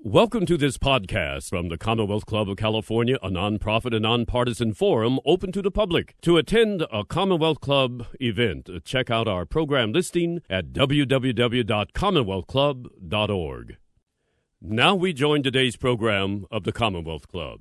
Welcome to this podcast from the Commonwealth Club of California, a nonprofit and nonpartisan forum open to the public. To attend a Commonwealth Club event, check out our program listing at www.commonwealthclub.org. Now we join today's program of the Commonwealth Club.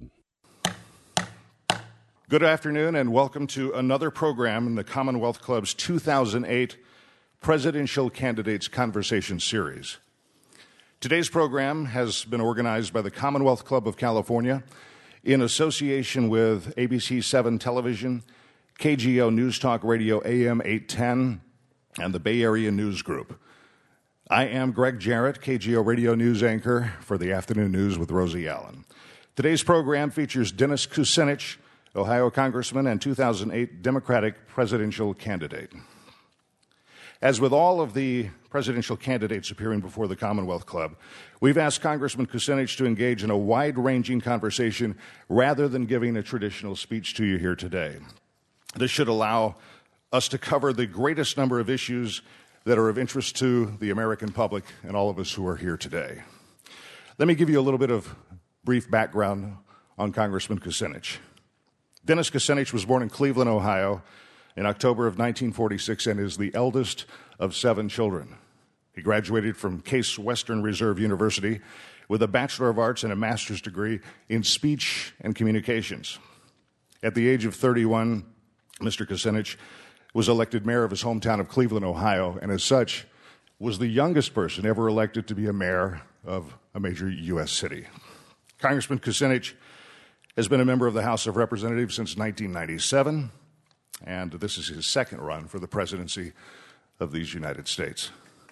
Good afternoon and welcome to another program in the Commonwealth Club's 2008 Presidential Candidates Conversation Series. Today's program has been organized by the Commonwealth Club of California in association with ABC 7 Television, KGO News Talk Radio AM 810, and the Bay Area News Group. I am Greg Jarrett, KGO Radio News anchor for the Afternoon News with Rosie Allen. Today's program features Dennis Kucinich, Ohio Congressman and 2008 Democratic presidential candidate. As with all of the presidential candidates appearing before the Commonwealth Club, we've asked Congressman Kucinich to engage in a wide-ranging conversation rather than giving a traditional speech to you here today. This should allow us to cover the greatest number of issues that are of interest to the American public and all of us who are here today. Let me give you a little bit of brief background on Congressman Kucinich. Dennis Kucinich was born in Cleveland, Ohio, in October of 1946 and is the eldest of 7 children. He graduated from Case Western Reserve University with a Bachelor of Arts and a master's degree in speech and communications. At the age of 31, Mr. Kucinich was elected mayor of his hometown of Cleveland, Ohio, and as such was the youngest person ever elected to be a mayor of a major U.S. city. Congressman Kucinich has been a member of the House of Representatives since 1997, and this is his second run for the presidency of these United States.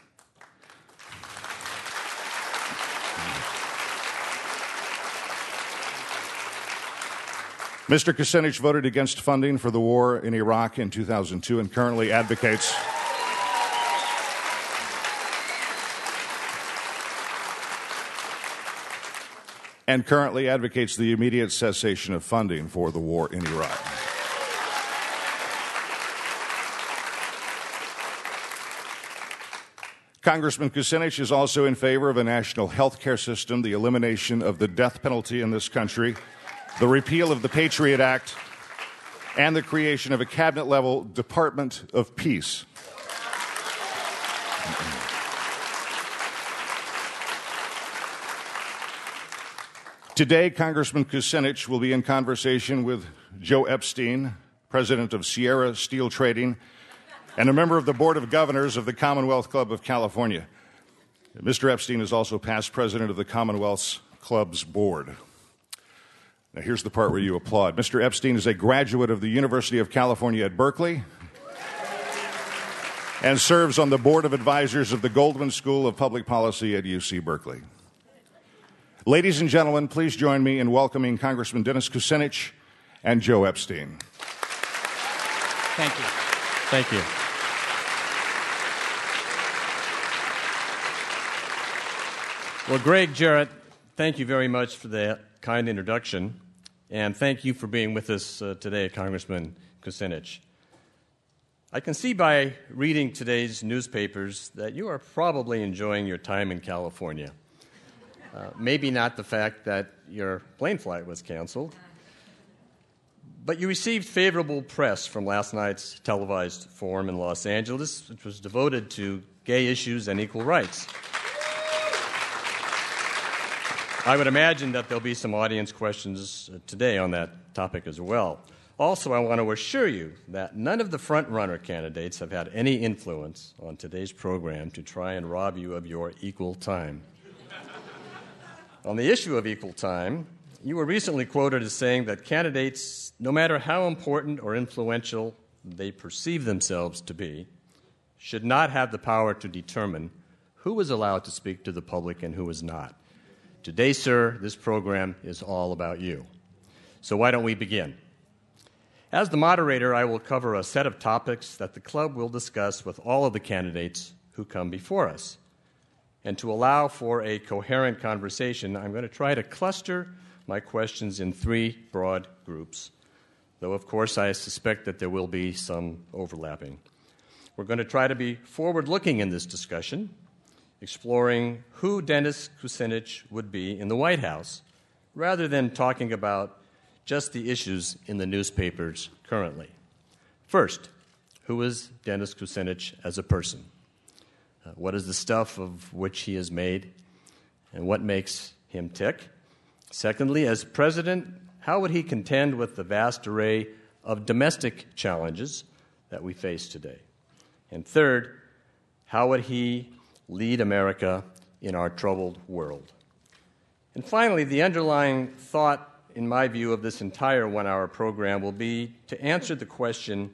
Mr. Kucinich voted against funding for the war in Iraq in 2002 and currently advocates the immediate cessation of funding for the war in Iraq. Congressman Kucinich is also in favor of a national health care system, the elimination of the death penalty in this country, the repeal of the Patriot Act, and the creation of a cabinet-level Department of Peace. Today, Congressman Kucinich will be in conversation with Joe Epstein, president of Sierra Steel Trading, and a member of the Board of Governors of the Commonwealth Club of California. Mr. Epstein is also past president of the Commonwealth Club's board. Now, here's the part where you applaud. Mr. Epstein is a graduate of the University of California at Berkeley and serves on the Board of Advisors of the Goldman School of Public Policy at UC Berkeley. Ladies and gentlemen, please join me in welcoming Congressman Dennis Kucinich and Joe Epstein. Thank you. Thank you. Well, Greg Jarrett, thank you very much for that kind introduction, and thank you for being with us today, Congressman Kucinich. I can see by reading today's newspapers that you are probably enjoying your time in California. Maybe not the fact that your plane flight was canceled, but you received favorable press from last night's televised forum in Los Angeles, which was devoted to gay issues and equal rights. I would imagine that there'll be some audience questions today on that topic as well. Also, I want to assure you that none of the front-runner candidates have had any influence on today's program to try and rob you of your equal time. On the issue of equal time, you were recently quoted as saying that candidates, no matter how important or influential they perceive themselves to be, should not have the power to determine who is allowed to speak to the public and who is not. Today, sir, this program is all about you. So why don't we begin? As the moderator, I will cover a set of topics that the club will discuss with all of the candidates who come before us. And to allow for a coherent conversation, I'm going to try to cluster my questions in 3 broad groups, though, of course, I suspect that there will be some overlapping. We're going to try to be forward-looking in this discussion, exploring who Dennis Kucinich would be in the White House, rather than talking about just the issues in the newspapers currently. First, who is Dennis Kucinich as a person? What is the stuff of which he is made, and what makes him tick? Secondly, as president, how would he contend with the vast array of domestic challenges that we face today? And third, how would he lead America in our troubled world? And finally, the underlying thought, in my view, of this entire one-hour program will be to answer the question,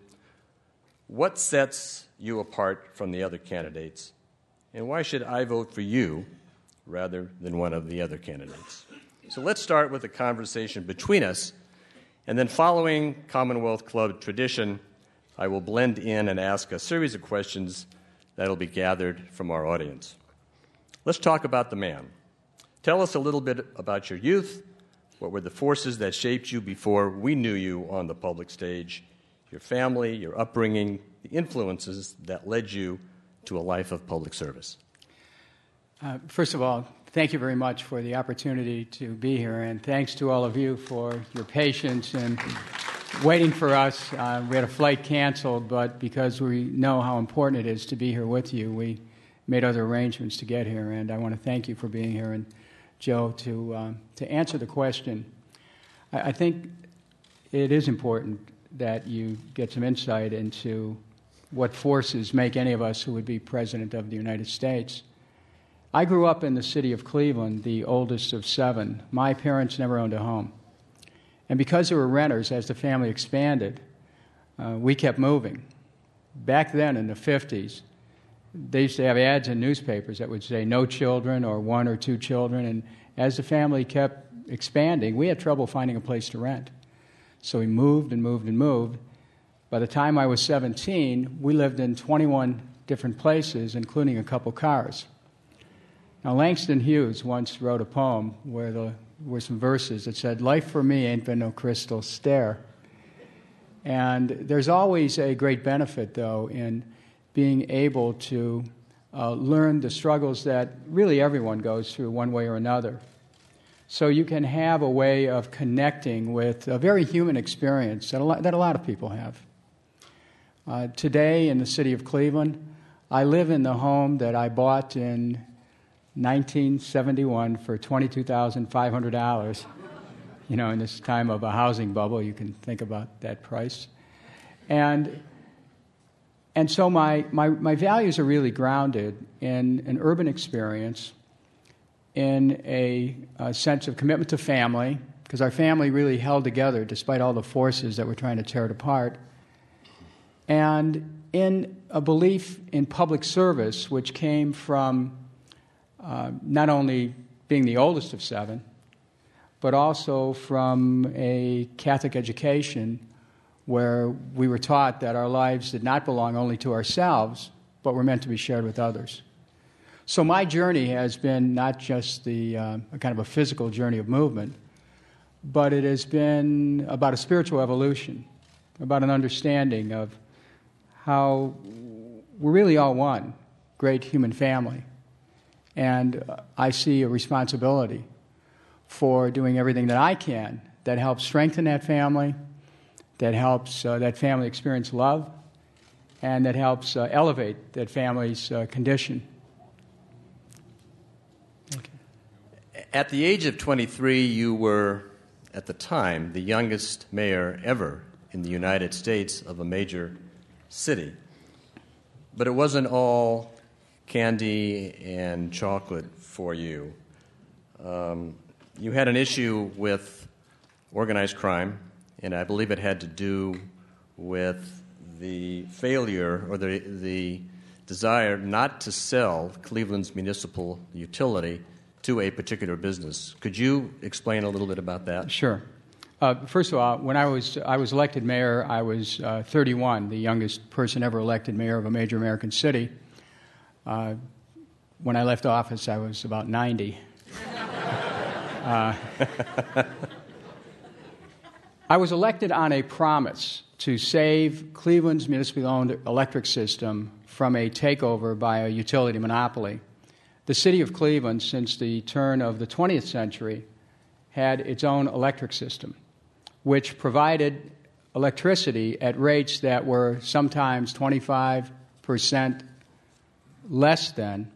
what sets you apart from the other candidates, and why should I vote for you rather than one of the other candidates? So let's start with a conversation between us, and then following Commonwealth Club tradition, I will blend in and ask a series of questions that will be gathered from our audience. Let's talk about the man. Tell us a little bit about your youth. What were the forces that shaped you before we knew you on the public stage? Your family, your upbringing, the influences that led you to a life of public service. First of all, thank you very much for the opportunity to be here, and thanks to all of you for your patience and waiting for us. We had a flight canceled, but because we know how important it is to be here with you, we made other arrangements to get here, and I want to thank you for being here. And Joe, to answer the question, I think it is important that you get some insight into what forces make any of us who would be President of the United States. I grew up in the city of Cleveland, the oldest of 7. My parents never owned a home. And because they were renters, as the family expanded, we kept moving. Back then, in the 50s, they used to have ads in newspapers that would say no children or 1 or 2 children. And as the family kept expanding, we had trouble finding a place to rent. So we moved and moved and moved. By the time I was 17, we lived in 21 different places, including a couple cars. Now, Langston Hughes once wrote a poem where there were some verses that said, "Life for me ain't been no crystal stair." And there's always a great benefit, though, in being able to learn the struggles that really everyone goes through one way or another. So you can have a way of connecting with a very human experience that a lot of people have. Today, in the city of Cleveland, I live in the home that I bought in 1971 for $22,500. You know, in this time of a housing bubble, you can think about that price. And so my values are really grounded in an urban experience, in a sense of commitment to family, because our family really held together despite all the forces that were trying to tear it apart, and in a belief in public service, which came from not only being the oldest of 7, but also from a Catholic education where we were taught that our lives did not belong only to ourselves, but were meant to be shared with others. So my journey has been not just the kind of a physical journey of movement, but it has been about a spiritual evolution, about an understanding of how we're really all one great human family. And I see a responsibility for doing everything that I can that helps strengthen that family, that helps that family experience love, and that helps elevate that family's condition. At the age of 23, you were, at the time, the youngest mayor ever in the United States of a major city. But it wasn't all candy and chocolate for you. You had an issue with organized crime, and I believe it had to do with the failure or the desire not to sell Cleveland's municipal utility to a particular business. Could you explain a little bit about that? Sure. First of all, when I was elected mayor, I was 31, the youngest person ever elected mayor of a major American city. When I left office, I was about 90. I was elected on a promise to save Cleveland's municipally owned electric system from a takeover by a utility monopoly the city of Cleveland, since the turn of the 20th century, had its own electric system, which provided electricity at rates that were sometimes 25% less than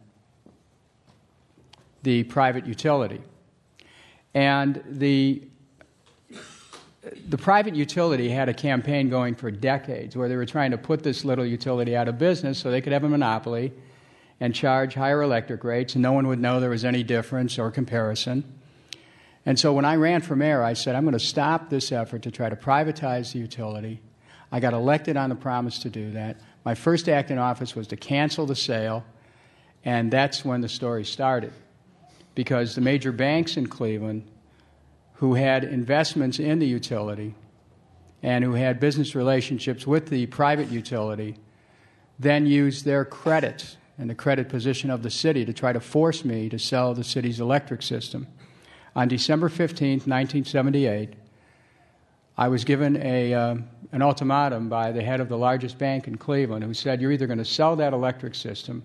the private utility. And the private utility had a campaign going for decades where they were trying to put this little utility out of business so they could have a monopoly and charge higher electric rates, and no one would know there was any difference or comparison. And so when I ran for mayor, I said, I'm going to stop this effort to try to privatize the utility. I got elected on the promise to do that. My first act in office was to cancel the sale, and that's when the story started. Because the major banks in Cleveland, who had investments in the utility and who had business relationships with the private utility, then used their credit and the credit position of the city to try to force me to sell the city's electric system. On December 15th, 1978, I was given an ultimatum by the head of the largest bank in Cleveland who said, you're either going to sell that electric system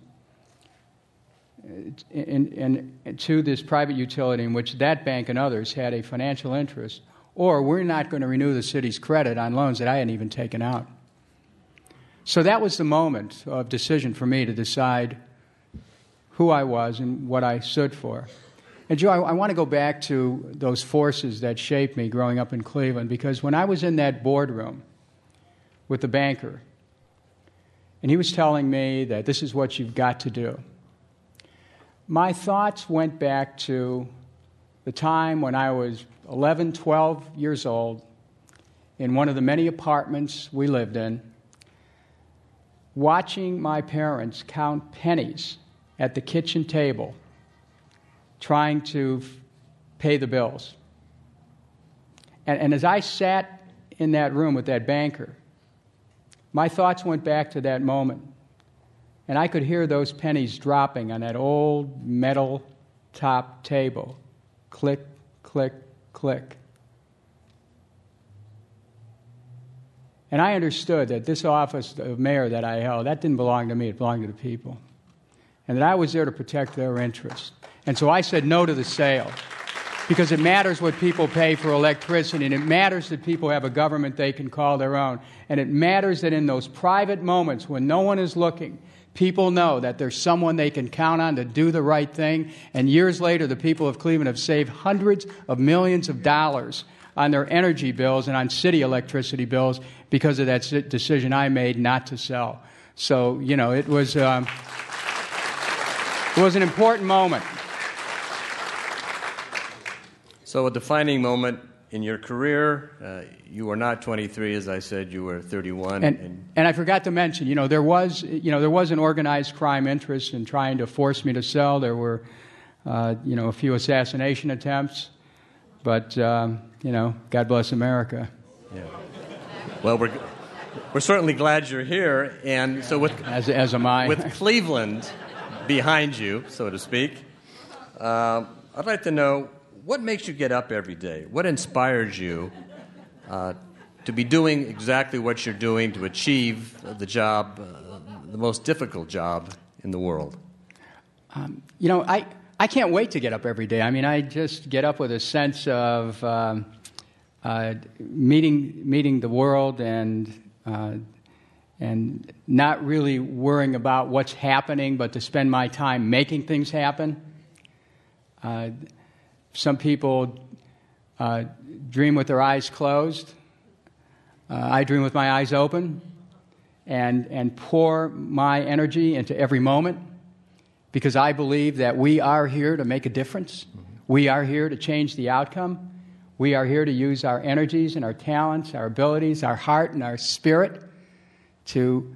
to this private utility in which that bank and others had a financial interest, or we're not going to renew the city's credit on loans that I hadn't even taken out. So that was the moment of decision for me to decide who I was and what I stood for. And Joe, I want to go back to those forces that shaped me growing up in Cleveland, because when I was in that boardroom with the banker, and he was telling me that this is what you've got to do, my thoughts went back to the time when I was 11, 12 years old in one of the many apartments we lived in, watching my parents count pennies at the kitchen table, trying to pay the bills. And as I sat in that room with that banker, my thoughts went back to that moment. And I could hear those pennies dropping on that old metal top table. Click, click, click. And I understood that this office of mayor that I held, that didn't belong to me, it belonged to the people. And that I was there to protect their interests. And so I said no to the sale, because it matters what people pay for electricity, and it matters that people have a government they can call their own, and it matters that in those private moments when no one is looking, people know that there's someone they can count on to do the right thing. And years later, the people of Cleveland have saved hundreds of millions of dollars on their energy bills and on city electricity bills because of that decision I made not to sell. So, you know, it was an important moment. So a defining moment in your career, you were not 23, as I said, you were 31. And I forgot to mention, there was an organized crime interest in trying to force me to sell. There were, a few assassination attempts, but, God bless America. Yeah. Well, we're certainly glad you're here, and so as am I. With Cleveland behind you, so to speak, I'd like to know, what makes you get up every day? What inspires you to be doing exactly what you're doing to achieve the job, the most difficult job in the world? I can't wait to get up every day. I mean, I just get up with a sense of meeting the world and not really worrying about what's happening, but to spend my time making things happen. Some people dream with their eyes closed. I dream with my eyes open and pour my energy into every moment, because I believe that we are here to make a difference. We are here to change the outcome. We are here to use our energies and our talents, our abilities, our heart and our spirit to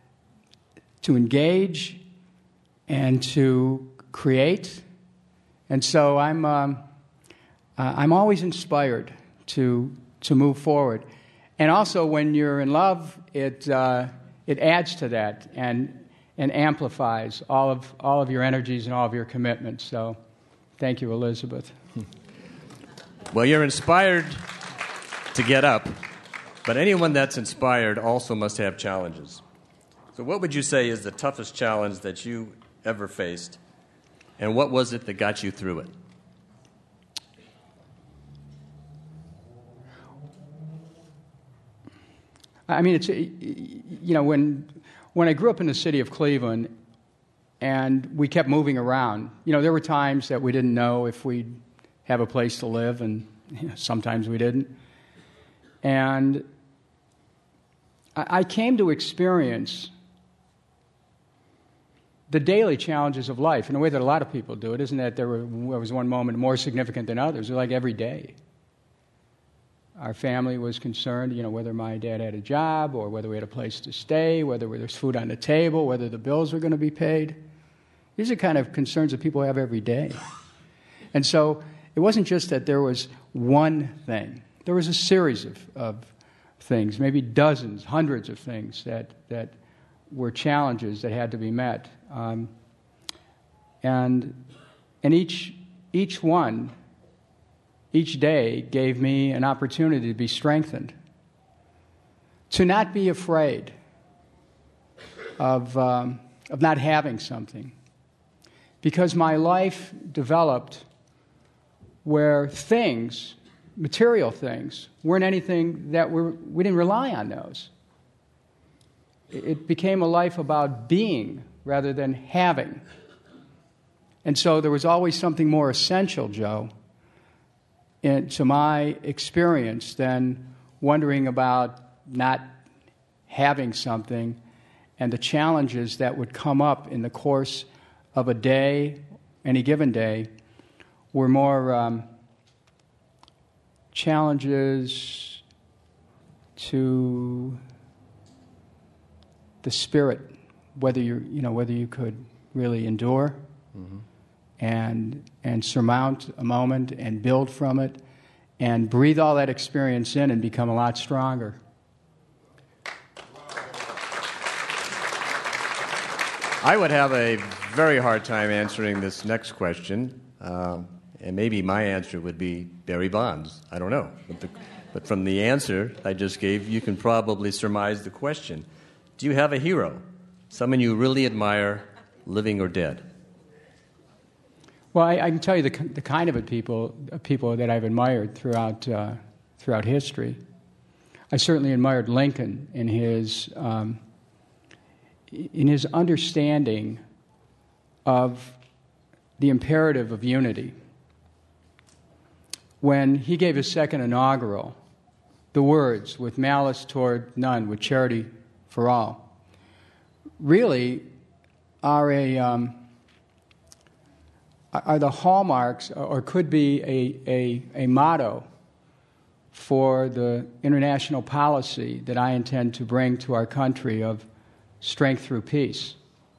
engage and to create. And so I'm always inspired to move forward. And also, when you're in love, it adds to that and amplifies all of your energies and all of your commitments. So, thank you, Elizabeth. Well, you're inspired to get up, but anyone that's inspired also must have challenges. So, what would you say is the toughest challenge that you ever faced, And what was it that got you through it? I mean, it's, you know, when I grew up in the city of Cleveland and we kept moving around, you know, there were times that we didn't know if we'd have a place to live, and you know, sometimes we didn't. And I came to experience the daily challenges of life in a way that a lot of people do. It isn't that there was one moment more significant than others. It was like every day. Our family was concerned, you know, whether my dad had a job or whether we had a place to stay, whether there's food on the table, whether the bills were going to be paid. These are kind of concerns that people have every day. And so it wasn't just that there was one thing. There was a series of things, maybe dozens, hundreds of things that were challenges that had to be met. And each one, each day gave me an opportunity to be strengthened, to not be afraid of not having something, because my life developed where things, material things, weren't anything that we didn't rely on those. It became a life about being rather than having. And so there was always something more essential, Joe, to my experience than wondering about not having something, and the challenges that would come up in the course of a day, any given day, were more challenges to the spirit, whether you could really endure and surmount a moment and build from it and breathe all that experience in and become a lot stronger. I would have a very hard time answering this next question, and maybe my answer would be Barry Bonds. I don't know. But from the answer I just gave, you can probably surmise the question. Do you have a hero, someone you really admire, living or dead? Well, I can tell you the kind of people that I've admired throughout history. I certainly admired Lincoln in his understanding of the imperative of unity. When he gave his second inaugural, the words, "with malice toward none, with charity for all," really are the hallmarks, or could be a motto for the international policy that I intend to bring to our country of strength through peace.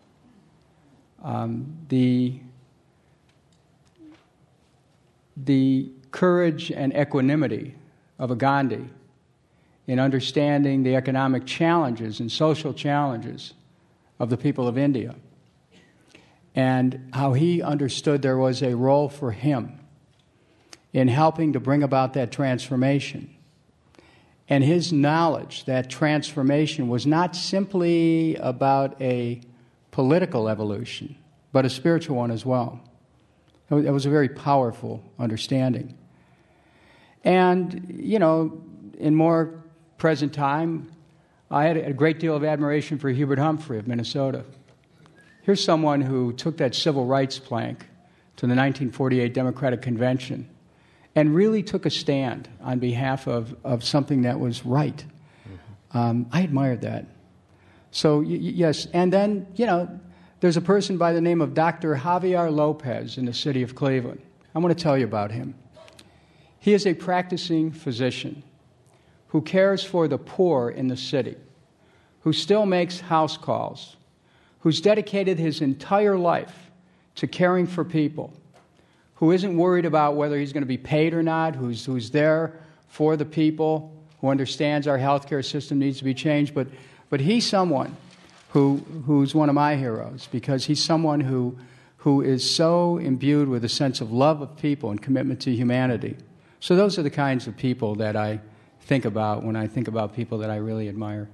The courage and equanimity of a Gandhi in understanding the economic challenges and social challenges of the people of India, and how he understood there was a role for him in helping to bring about that transformation. And his knowledge that transformation was not simply about a political evolution, but a spiritual one as well. It was a very powerful understanding. And, you know, in more present time, I had a great deal of admiration for Hubert Humphrey of Minnesota. Here's someone who took that civil rights plank to the 1948 Democratic Convention and really took a stand on behalf of something that was right. I admired that. So, yes. And then, you know, there's a person by the name of Dr. Javier Lopez in the city of Cleveland. I want to tell you about him. He is a practicing physician who cares for the poor in the city, who still makes house calls, who's dedicated his entire life to caring for people, who isn't worried about whether he's going to be paid or not, who's there for the people, who understands our healthcare system needs to be changed. But he's someone who's one of my heroes, because he's someone who is so imbued with a sense of love of people and commitment to humanity. So those are the kinds of people that I think about when I think about people that I really admire.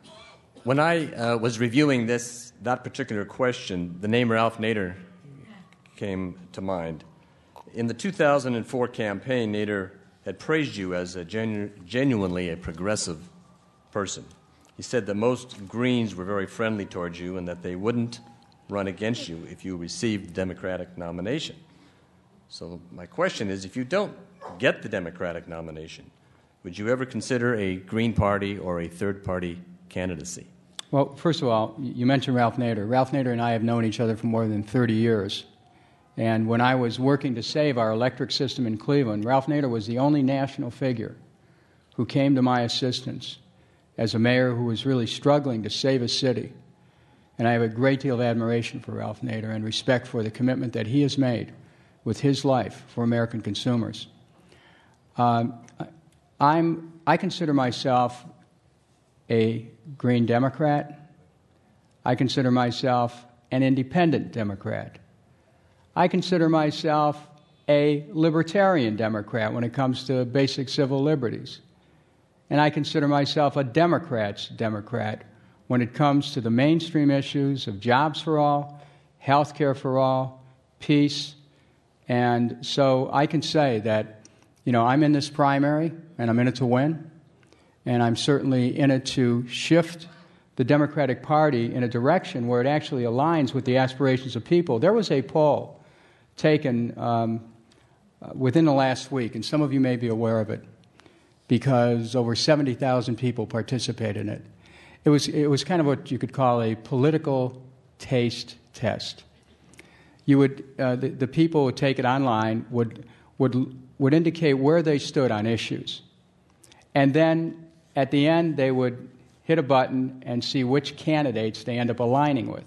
When I was reviewing that particular question, the name Ralph Nader came to mind. In the 2004 campaign, Nader had praised you as genuinely a progressive person. He said that most Greens were very friendly towards you and that they wouldn't run against you if you received the Democratic nomination. So my question is, if you don't get the Democratic nomination, would you ever consider a Green Party or a third-party candidacy? Well, first of all, you mentioned Ralph Nader. Ralph Nader and I have known each other for more than 30 years. And when I was working to save our electric system in Cleveland, Ralph Nader was the only national figure who came to my assistance as a mayor who was really struggling to save a city. And I have a great deal of admiration for Ralph Nader and respect for the commitment that he has made with his life for American consumers. I consider myself a Green Democrat. I consider myself an independent Democrat. I consider myself a libertarian Democrat when it comes to basic civil liberties. And I consider myself a Democrat's Democrat when it comes to the mainstream issues of jobs for all, health care for all, peace. And so I can say that, I'm in this primary, and I'm in it to win, and I'm certainly in it to shift the Democratic Party in a direction where it actually aligns with the aspirations of people. There was a poll taken within the last week, and some of you may be aware of it, because over 70,000 people participated in it. It was kind of what you could call a political taste test. You would the people would take it online would indicate where they stood on issues, and then at the end they would hit a button and see which candidates they end up aligning with.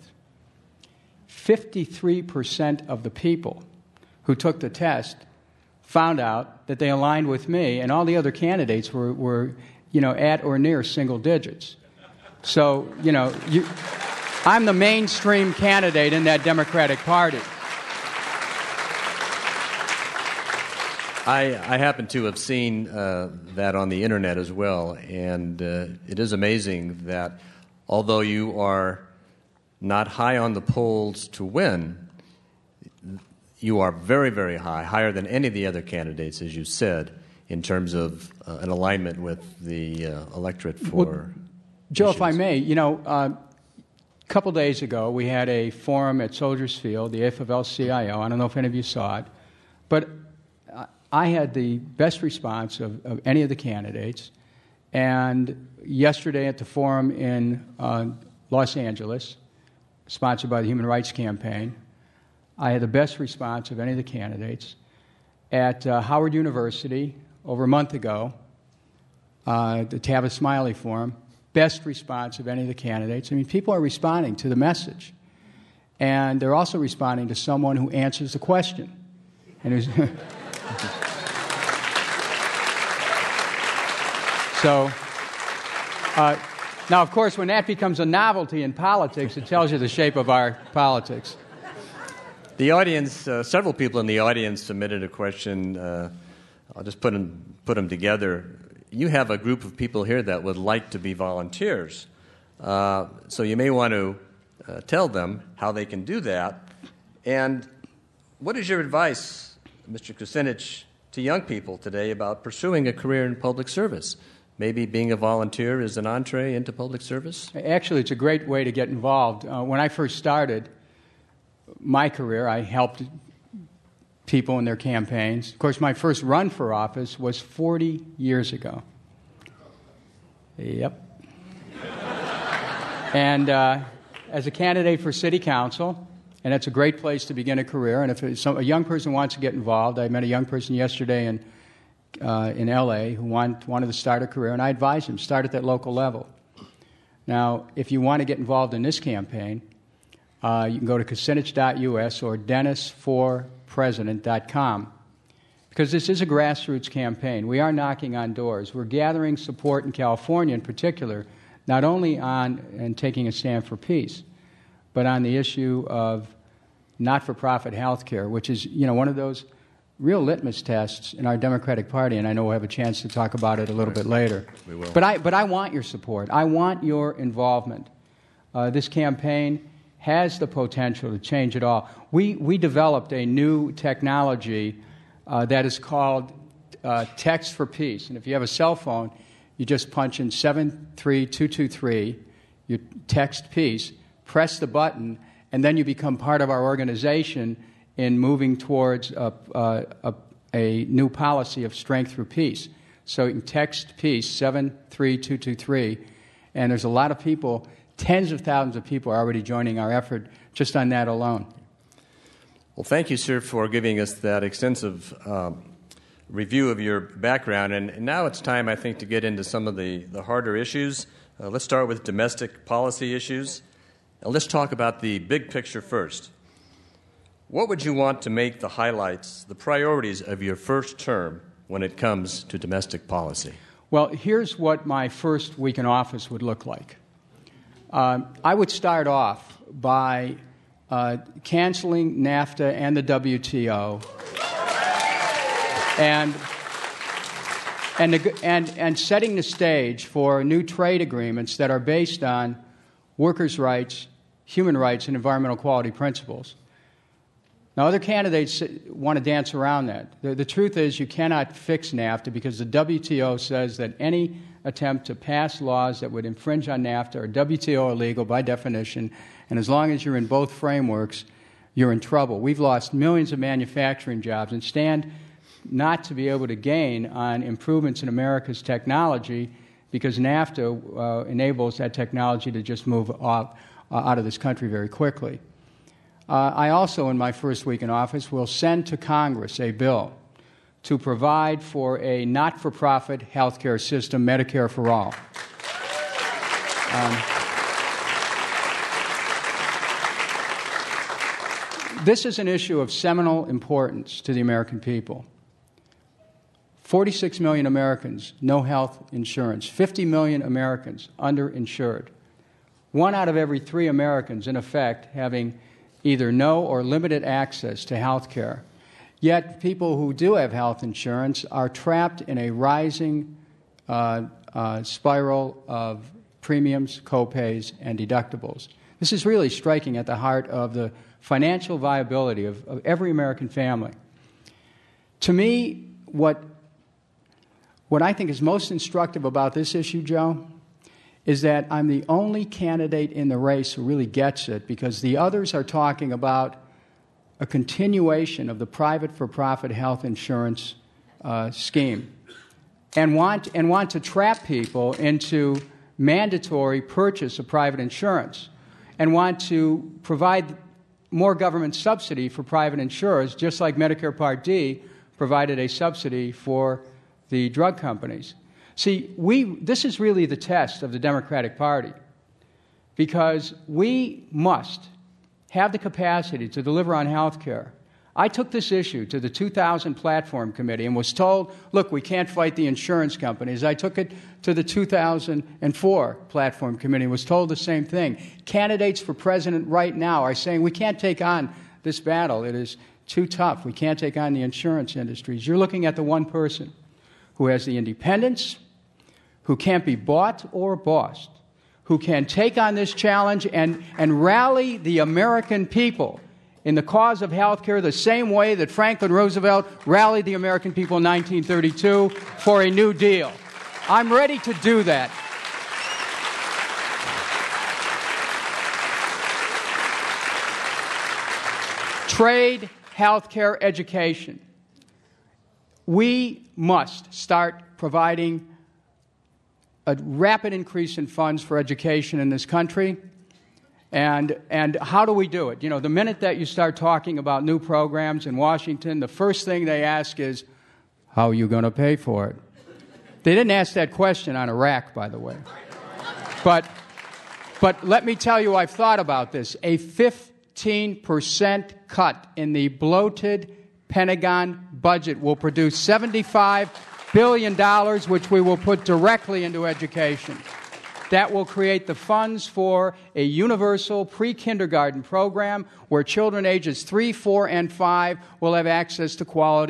53% of the people who took the test found out that they aligned with me, and all the other candidates were at or near single digits. So, I'm the mainstream candidate in that Democratic Party. I happen to have seen that on the Internet as well, and it is amazing that although you are not high on the polls to win, you are very, very high, higher than any of the other candidates, as you said, in terms of an alignment with the electorate for Joe, issues. if I may, a couple days ago we had a forum at Soldiers Field, the AFL-CIO. I don't know if any of you saw it, but I had the best response of any of the candidates. And yesterday at the forum in Los Angeles, sponsored by the Human Rights Campaign, I had the best response of any of the candidates. At Howard University, over a month ago, the Tavis Smiley Forum, best response of any of the candidates. I mean, people are responding to the message. And they're also responding to someone who answers the question. And who's So, now, of course, when that becomes a novelty in politics, it tells you the shape of our politics. The audience, several people in the audience submitted a question. I'll just put them together. You have a group of people here that would like to be volunteers. So you may want to tell them how they can do that. And what is your advice, Mr. Kucinich, to young people today about pursuing a career in public service? Maybe being a volunteer is an entree into public service? Actually, it's a great way to get involved. When I first started my career, I helped people in their campaigns. Of course, my first run for office was 40 years ago. Yep. And as a candidate for city council, and it's a great place to begin a career. And if a young person wants to get involved, I met a young person yesterday in L.A. who wanted to start a career, and I advised him, start at that local level. Now, if you want to get involved in this campaign, you can go to Kucinich.us or DennisForPresident.com, because this is a grassroots campaign. We are knocking on doors. We're gathering support in California in particular, not only on and taking a stand for peace, but on the issue of not-for-profit health care, which is, one of those real litmus tests in our Democratic Party, and I know we'll have a chance to talk about it a little bit later. We will. But I want your support. I want your involvement. This campaign has the potential to change it all. We developed a new technology that is called Text for Peace. And if you have a cell phone, you just punch in 73223, you text peace, press the button, and then you become part of our organization in moving towards a new policy of strength through peace. So you can text peace, 73223, and there's a lot of people, tens of thousands of people are already joining our effort just on that alone. Well, thank you, sir, for giving us that extensive review of your background. And now it's time, I think, to get into some of the harder issues. Let's start with domestic policy issues. Now, let's talk about the big picture first. What would you want to make the highlights, the priorities of your first term when it comes to domestic policy? Well, here's what my first week in office would look like. I would start off by canceling NAFTA and the WTO and setting the stage for new trade agreements that are based on workers' rights, human rights, and environmental quality principles. Now, other candidates want to dance around that. The truth is you cannot fix NAFTA because the WTO says that any attempt to pass laws that would infringe on NAFTA are WTO illegal by definition, and as long as you're in both frameworks, you're in trouble. We've lost millions of manufacturing jobs and stand not to be able to gain on improvements in America's technology because NAFTA enables that technology to just move out of this country very quickly. I also, in my first week in office, will send to Congress a bill to provide for a not-for-profit health care system, Medicare for all. This is an issue of seminal importance to the American people. 46 million Americans, no health insurance. 50 million Americans underinsured. 1 out of every 3 Americans, in effect, having either no or limited access to health care. Yet people who do have health insurance are trapped in a rising spiral of premiums, copays, and deductibles. This is really striking at the heart of the financial viability of every American family. To me, what I think is most instructive about this issue, Joe, is that I'm the only candidate in the race who really gets it because the others are talking about a continuation of the private-for-profit health insurance scheme and want to trap people into mandatory purchase of private insurance and want to provide more government subsidy for private insurers, just like Medicare Part D provided a subsidy for the drug companies. See, this is really the test of the Democratic Party because we must have the capacity to deliver on health care. I took this issue to the 2000 Platform Committee and was told, look, we can't fight the insurance companies. I took it to the 2004 Platform Committee and was told the same thing. Candidates for president right now are saying we can't take on this battle. It is too tough. We can't take on the insurance industries. You're looking at the one person who has the independence, who can't be bought or bossed, who can take on this challenge and rally the American people in the cause of health care the same way that Franklin Roosevelt rallied the American people in 1932 for a New Deal. I'm ready to do that. Trade, health care, education. We must start providing a rapid increase in funds for education in this country. And how do we do it? You know, the minute that you start talking about new programs in Washington, the first thing they ask is, how are you going to pay for it? They didn't ask that question on Iraq, by the way. But let me tell you, I've thought about this. A 15% cut in the bloated Pentagon budget will produce $75 billion, which we will put directly into education. That will create the funds for a universal pre-kindergarten program where children ages 3, 4, and 5 will have access to quality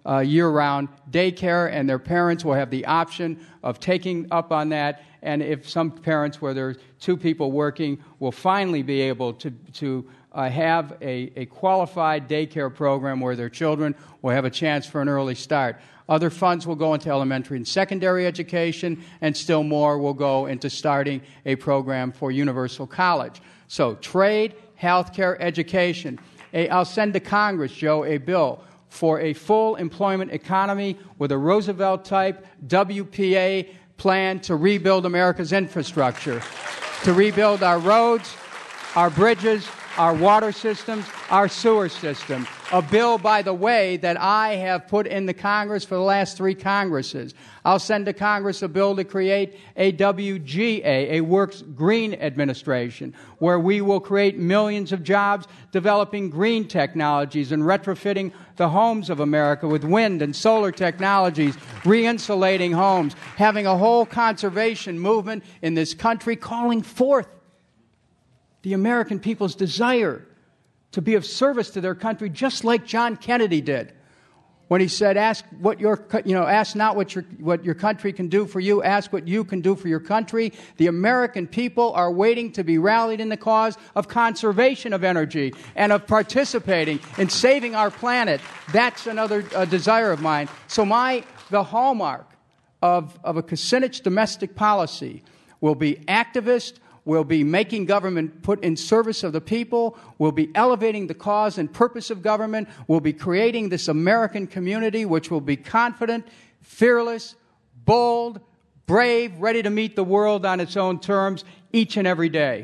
year-round daycare, and their parents will have the option of taking up on that. And if some parents, where there's two people working, will finally be able to have a qualified daycare program where their children will have a chance for an early start. Other funds will go into elementary and secondary education, and still more will go into starting a program for universal college. So trade, healthcare, education. I'll send to Congress, Joe, a bill for a full employment economy with a Roosevelt-type WPA plan to rebuild America's infrastructure, to rebuild our roads, our bridges, our water systems, our sewer system. A bill, by the way, that I have put in the Congress for the last 3 Congresses. I'll send to Congress a bill to create a WGA, a Works Green Administration, where we will create millions of jobs developing green technologies and retrofitting the homes of America with wind and solar technologies, re-insulating homes, having a whole conservation movement in this country, calling forth the American people's desire to be of service to their country, just like John Kennedy did when he said, ask not what your country can do for you, ask what you can do for your country. The American people are waiting to be rallied in the cause of conservation of energy and of participating in saving our planet. That's another desire of mine. So the hallmark of a Kucinich domestic policy will be activist, will be making government put in service of the people, will be elevating the cause and purpose of government, will be creating this American community which will be confident, fearless, bold, brave, ready to meet the world on its own terms each and every day.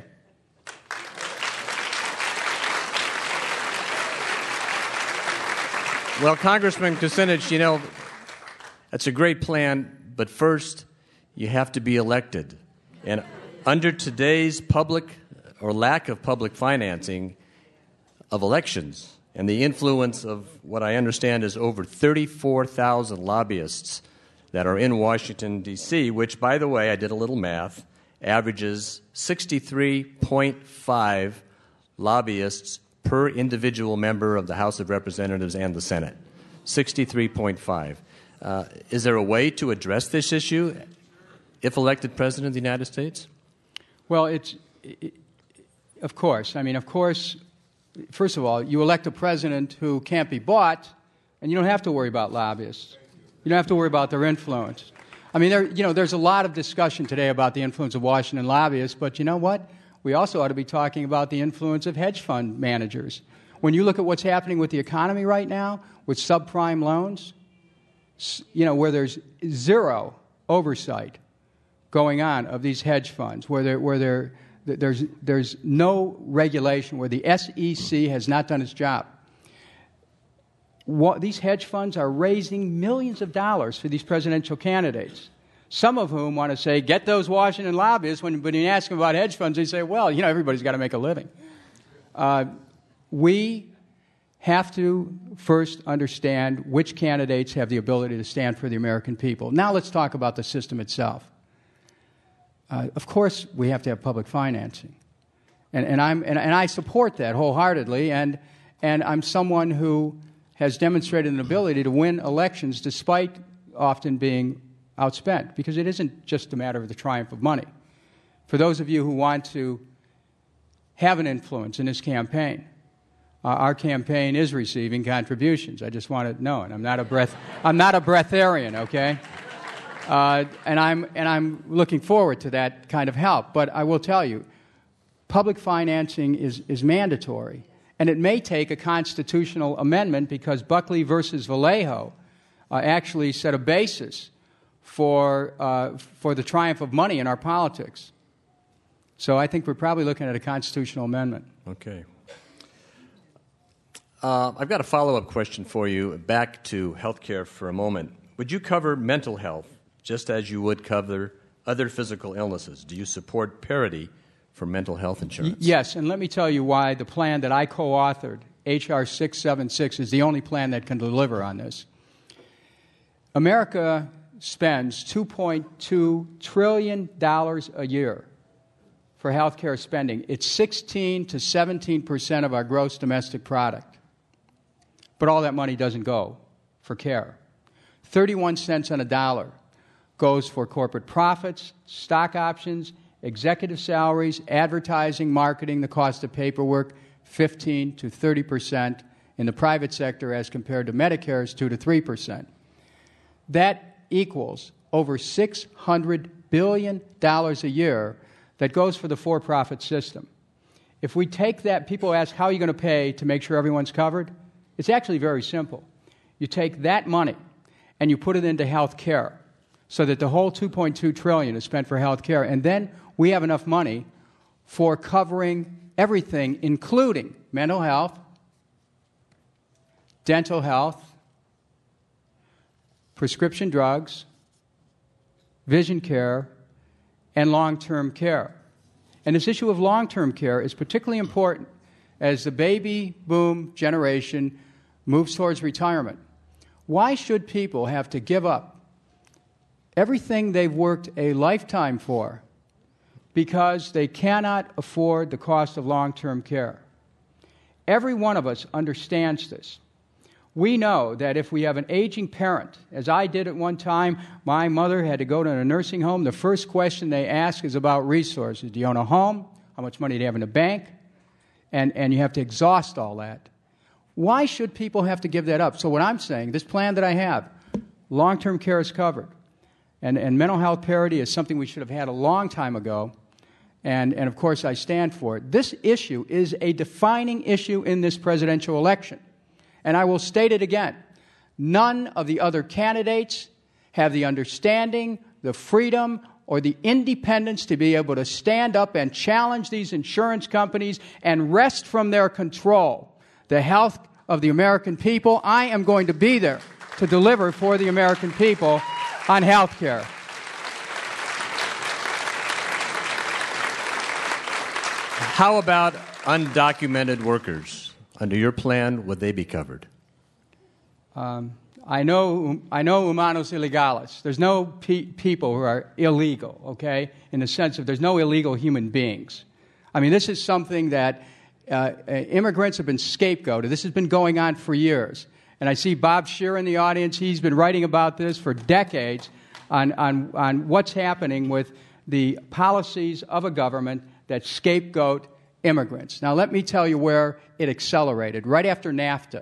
Well, Congressman Kucinich, that's a great plan, but first you have to be elected. And under today's public or lack of public financing of elections and the influence of what I understand is over 34,000 lobbyists that are in Washington, D.C., which, by the way, I did a little math, averages 63.5 lobbyists per individual member of the House of Representatives and the Senate. 63.5. Is there a way to address this issue if elected President of the United States? Well, of course, first of all, you elect a president who can't be bought, and you don't have to worry about lobbyists. You don't have to worry about their influence. There's a lot of discussion today about the influence of Washington lobbyists, but you know what? We also ought to be talking about the influence of hedge fund managers. When you look at what's happening with the economy right now, with subprime loans, where there's zero oversight going on of these hedge funds, where there's no regulation, where the SEC has not done its job. These hedge funds are raising millions of dollars for these presidential candidates, some of whom want to say, get those Washington lobbyists. When you ask them about hedge funds, they say, well, everybody's got to make a living. We have to first understand which candidates have the ability to stand for the American people. Now let's talk about the system itself. Of course, we have to have public financing, and I support that wholeheartedly. And I'm someone who has demonstrated an ability to win elections despite often being outspent, because it isn't just a matter of the triumph of money. For those of you who want to have an influence in this campaign, our campaign is receiving contributions. I just want to know it. I'm not a breatharian, okay? And I'm looking forward to that kind of help. But I will tell you, public financing is mandatory. And it may take a constitutional amendment, because Buckley versus Vallejo actually set a basis for the triumph of money in our politics. So I think we're probably looking at a constitutional amendment. Okay. I've got a follow-up question for you, back to health care for a moment. Would you cover mental health just as you would cover other physical illnesses? Do you support parity for mental health insurance? Yes, and let me tell you why the plan that I co-authored, H.R. 676, is the only plan that can deliver on this. America spends $2.2 trillion a year for health care spending. It's 16 to 17% of our gross domestic product. But all that money doesn't go for care. 31 cents on a dollar goes for corporate profits, stock options, executive salaries, advertising, marketing, the cost of paperwork, 15 to 30% in the private sector as compared to Medicare's 2 to 3%. That equals over $600 billion a year that goes for the for-profit system. If we take that, people ask, how are you going to pay to make sure everyone's covered? It's actually very simple. You take that money and you put it into health care so that the whole $2.2 trillion is spent for health care, and then we have enough money for covering everything, including mental health, dental health, prescription drugs, vision care, and long-term care. And this issue of long-term care is particularly important as the baby boom generation moves towards retirement. Why should people have to give up everything they've worked a lifetime for because they cannot afford the cost of long-term care? Every one of us understands this. We know that if we have an aging parent, as I did at one time, my mother had to go to a nursing home. The first question they ask is about resources. Do you own a home? How much money do you have in the bank? And you have to exhaust all that. Why should people have to give that up? So what I'm saying, this plan that I have, long-term care is covered. And mental health parity is something we should have had a long time ago. And of course, I stand for it. This issue is a defining issue in this presidential election. And I will state it again. None of the other candidates have the understanding, the freedom, or the independence to be able to stand up and challenge these insurance companies and wrest from their control the health of the American people. I am going to be there to deliver for the American people on health care. How about undocumented workers? Under your plan, would they be covered? I know humanos ilegales. There's no people who are illegal, okay, in the sense of there's no illegal human beings. I mean, this is something that immigrants have been scapegoated. This has been going on for years. And I see Bob Scheer in the audience. He's been writing about this for decades on what's happening with the policies of a government that scapegoat immigrants. Now, let me tell you where it accelerated. Right after NAFTA.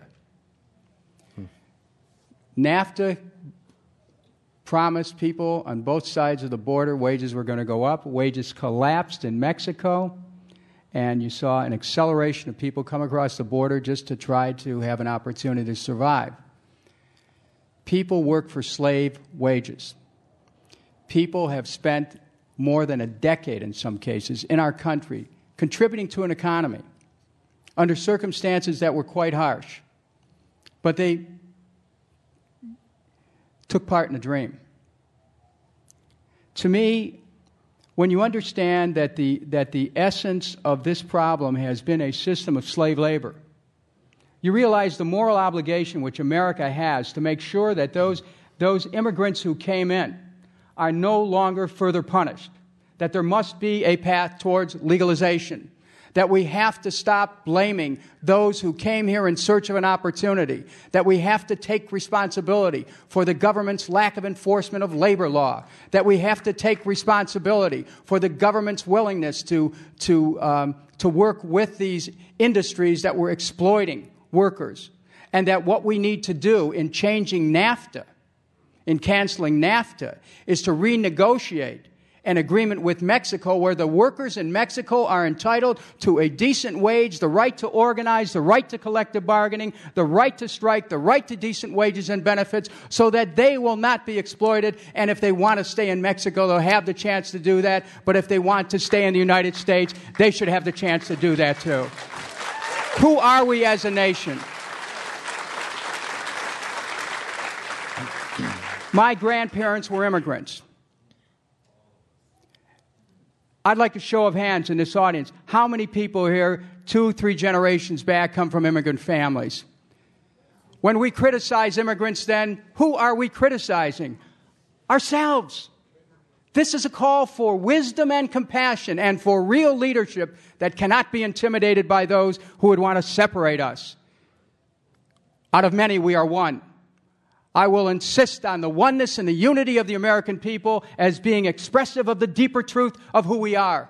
NAFTA promised people on both sides of the border wages were going to go up. Wages collapsed in Mexico. And you saw an acceleration of people come across the border just to try to have an opportunity to survive. People work for slave wages. People have spent more than a decade, in some cases, in our country, contributing to an economy under circumstances that were quite harsh. But they took part in a dream. To me, when you understand that the essence of this problem has been a system of slave labor, you realize the moral obligation which America has to make sure that those immigrants who came in are no longer further punished, that there must be a path towards legalization, that we have to stop blaming those who came here in search of an opportunity, that we have to take responsibility for the government's lack of enforcement of labor law, that we have to take responsibility for the government's willingness to work with these industries that were exploiting workers, and that what we need to do in changing NAFTA, in canceling NAFTA, is to renegotiate an agreement with Mexico where the workers in Mexico are entitled to a decent wage, the right to organize, the right to collective bargaining, the right to strike, the right to decent wages and benefits, so that they will not be exploited. And if they want to stay in Mexico, they'll have the chance to do that. But if they want to stay in the United States, they should have the chance to do that too. Who are we as a nation? My grandparents were immigrants. I'd like a show of hands in this audience. How many people here, 2-3 generations back, come from immigrant families? When we criticize immigrants, then, who are we criticizing? Ourselves. This is a call for wisdom and compassion and for real leadership that cannot be intimidated by those who would want to separate us. Out of many, we are one. I will insist on the oneness and the unity of the American people as being expressive of the deeper truth of who we are.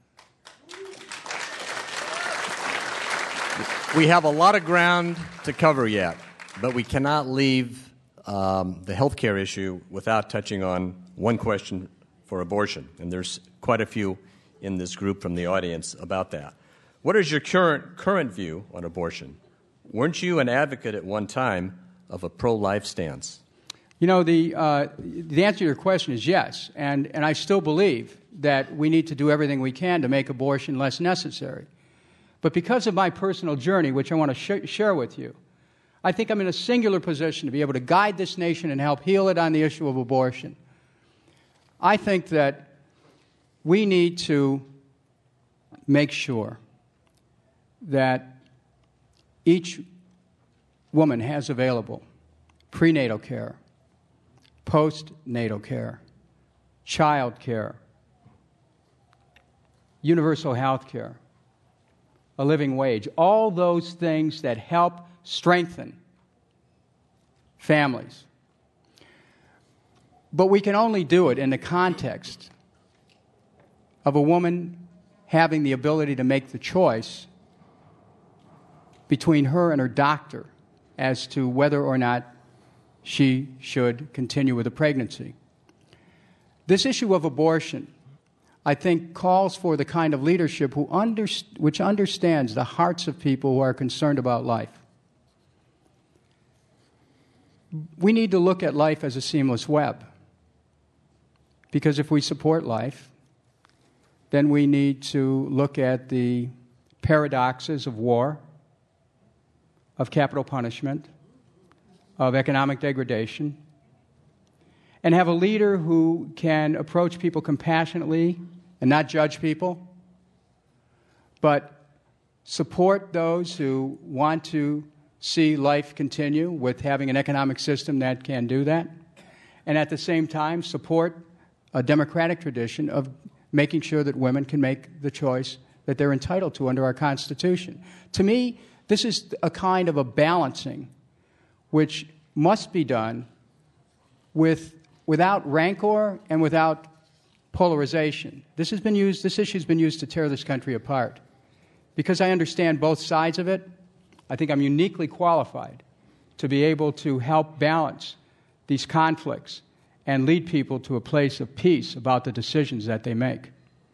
We have a lot of ground to cover yet, but we cannot leave the health care issue without touching on one question for abortion. And there's quite a few in this group from the audience about that. What is your current view on abortion? Weren't you an advocate at one time of a pro-life stance? You know, the answer to your question is yes, and I still believe that we need to do everything we can to make abortion less necessary. But because of my personal journey, which I want to share with you, I think I'm in a singular position to be able to guide this nation and help heal it on the issue of abortion. I think that we need to make sure that each woman has available prenatal care, postnatal care, child care, universal health care, a living wage, all those things that help strengthen families. But we can only do it in the context of a woman having the ability to make the choice between her and her doctor as to whether or not she should continue with a pregnancy. This issue of abortion, I think, calls for the kind of leadership which understands the hearts of people who are concerned about life. We need to look at life as a seamless web, because if we support life, then we need to look at the paradoxes of war, of capital punishment, of economic degradation, and have a leader who can approach people compassionately and not judge people, but support those who want to see life continue with having an economic system that can do that, and at the same time support a democratic tradition of making sure that women can make the choice that they're entitled to under our Constitution. To me, this is a kind of a balancing which must be done without rancor and without polarization. This issue's been used to tear this country apart. Because I understand both sides of it, I think I'm uniquely qualified to be able to help balance these conflicts and lead people to a place of peace about the decisions that they make.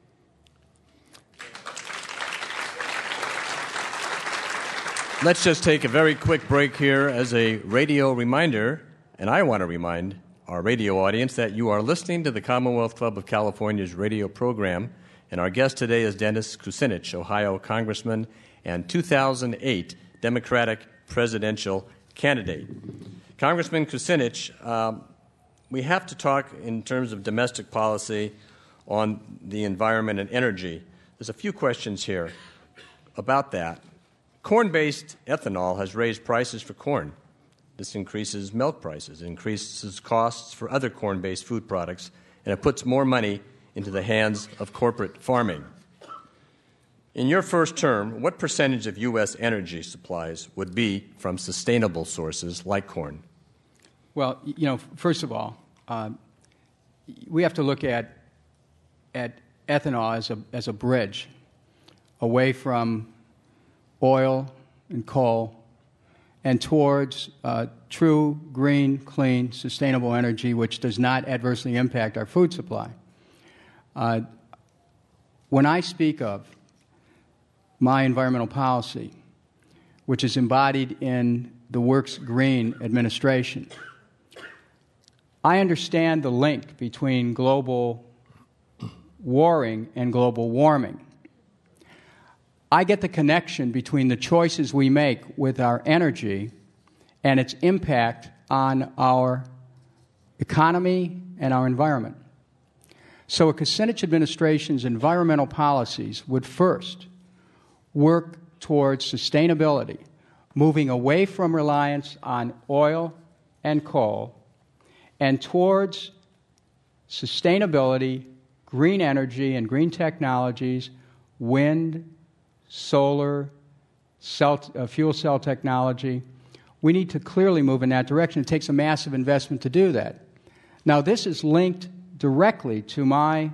Let's just take a very quick break here as a radio reminder, and I want to remind our radio audience that you are listening to the Commonwealth Club of California's radio program, and our guest today is Dennis Kucinich, Ohio Congressman and 2008 Democratic presidential candidate. Congressman Kucinich, we have to talk in terms of domestic policy on the environment and energy. There's a few questions here about that. Corn-based ethanol has raised prices for corn. This increases milk prices, increases costs for other corn-based food products, and it puts more money into the hands of corporate farming. In your first term, what percentage of U.S. energy supplies would be from sustainable sources like corn? Well, first of all, we have to look at ethanol as a bridge away from oil and coal and towards true, green, clean, sustainable energy which does not adversely impact our food supply. When I speak of my environmental policy, which is embodied in the Works Green administration, I understand the link between global warming and global warming. I get the connection between the choices we make with our energy and its impact on our economy and our environment. So a Kucinich administration's environmental policies would first work towards sustainability, moving away from reliance on oil and coal, and towards sustainability, green energy and green technologies, wind, solar, fuel cell technology, We need to clearly move in that direction. It takes a massive investment to do that. Now, this is linked directly to my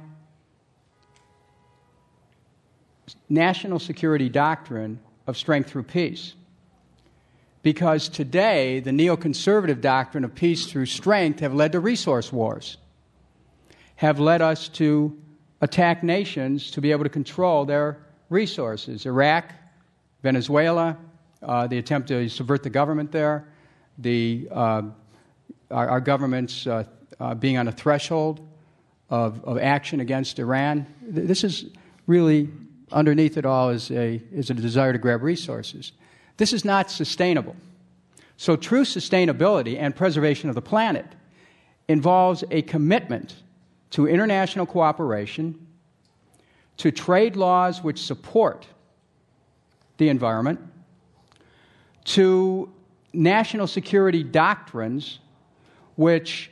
national security doctrine of strength through peace. Because today, the neoconservative doctrine of peace through strength have led to resource wars, have led us to attack nations to be able to control their resources. Iraq, Venezuela, the attempt to subvert the government there, our government's being on a threshold of action against Iran. This is really, underneath it all, is a desire to grab resources. This is not sustainable. So true sustainability and preservation of the planet involves a commitment to international cooperation, to trade laws which support the environment, to national security doctrines which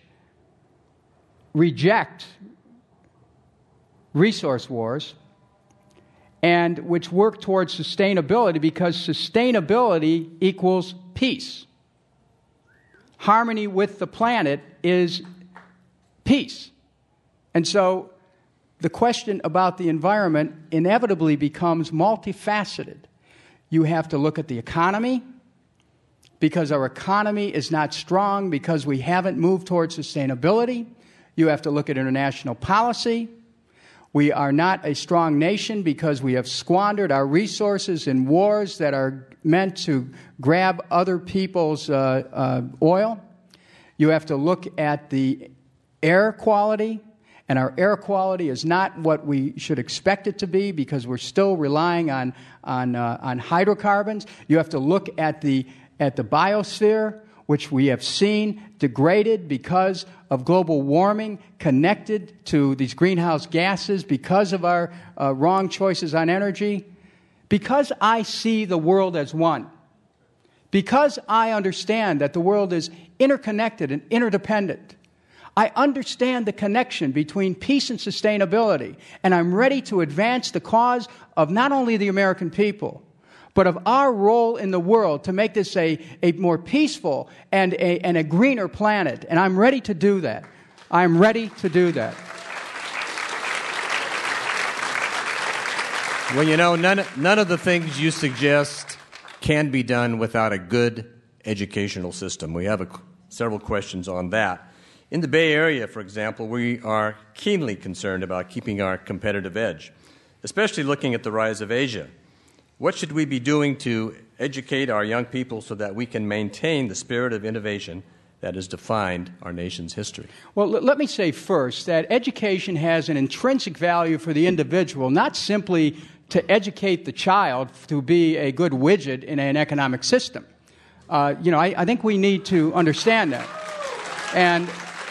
reject resource wars, and which work towards sustainability, because sustainability equals peace. Harmony with the planet is peace. And so the question about the environment inevitably becomes multifaceted. You have to look at the economy, because our economy is not strong because we haven't moved towards sustainability. You have to look at international policy. We are not a strong nation because we have squandered our resources in wars that are meant to grab other people's oil. You have to look at the air quality, and our air quality is not what we should expect it to be because we're still relying on hydrocarbons. You have to look at the biosphere, which we have seen degraded because of global warming, connected to these greenhouse gases because of our wrong choices on energy. Because I see the world as one, because I understand that the world is interconnected and interdependent, I understand the connection between peace and sustainability, and I'm ready to advance the cause of not only the American people, but of our role in the world to make this a more peaceful and a greener planet. And I'm ready to do that. I'm ready to do that. Well, you know, none of the things you suggest can be done without a good educational system. We have several questions on that. In the Bay Area, for example, we are keenly concerned about keeping our competitive edge, especially looking at the rise of Asia. What should we be doing to educate our young people so that we can maintain the spirit of innovation that has defined our nation's history? Well, let me say first that education has an intrinsic value for the individual, not simply to educate the child to be a good widget in an economic system. I think we need to understand that. And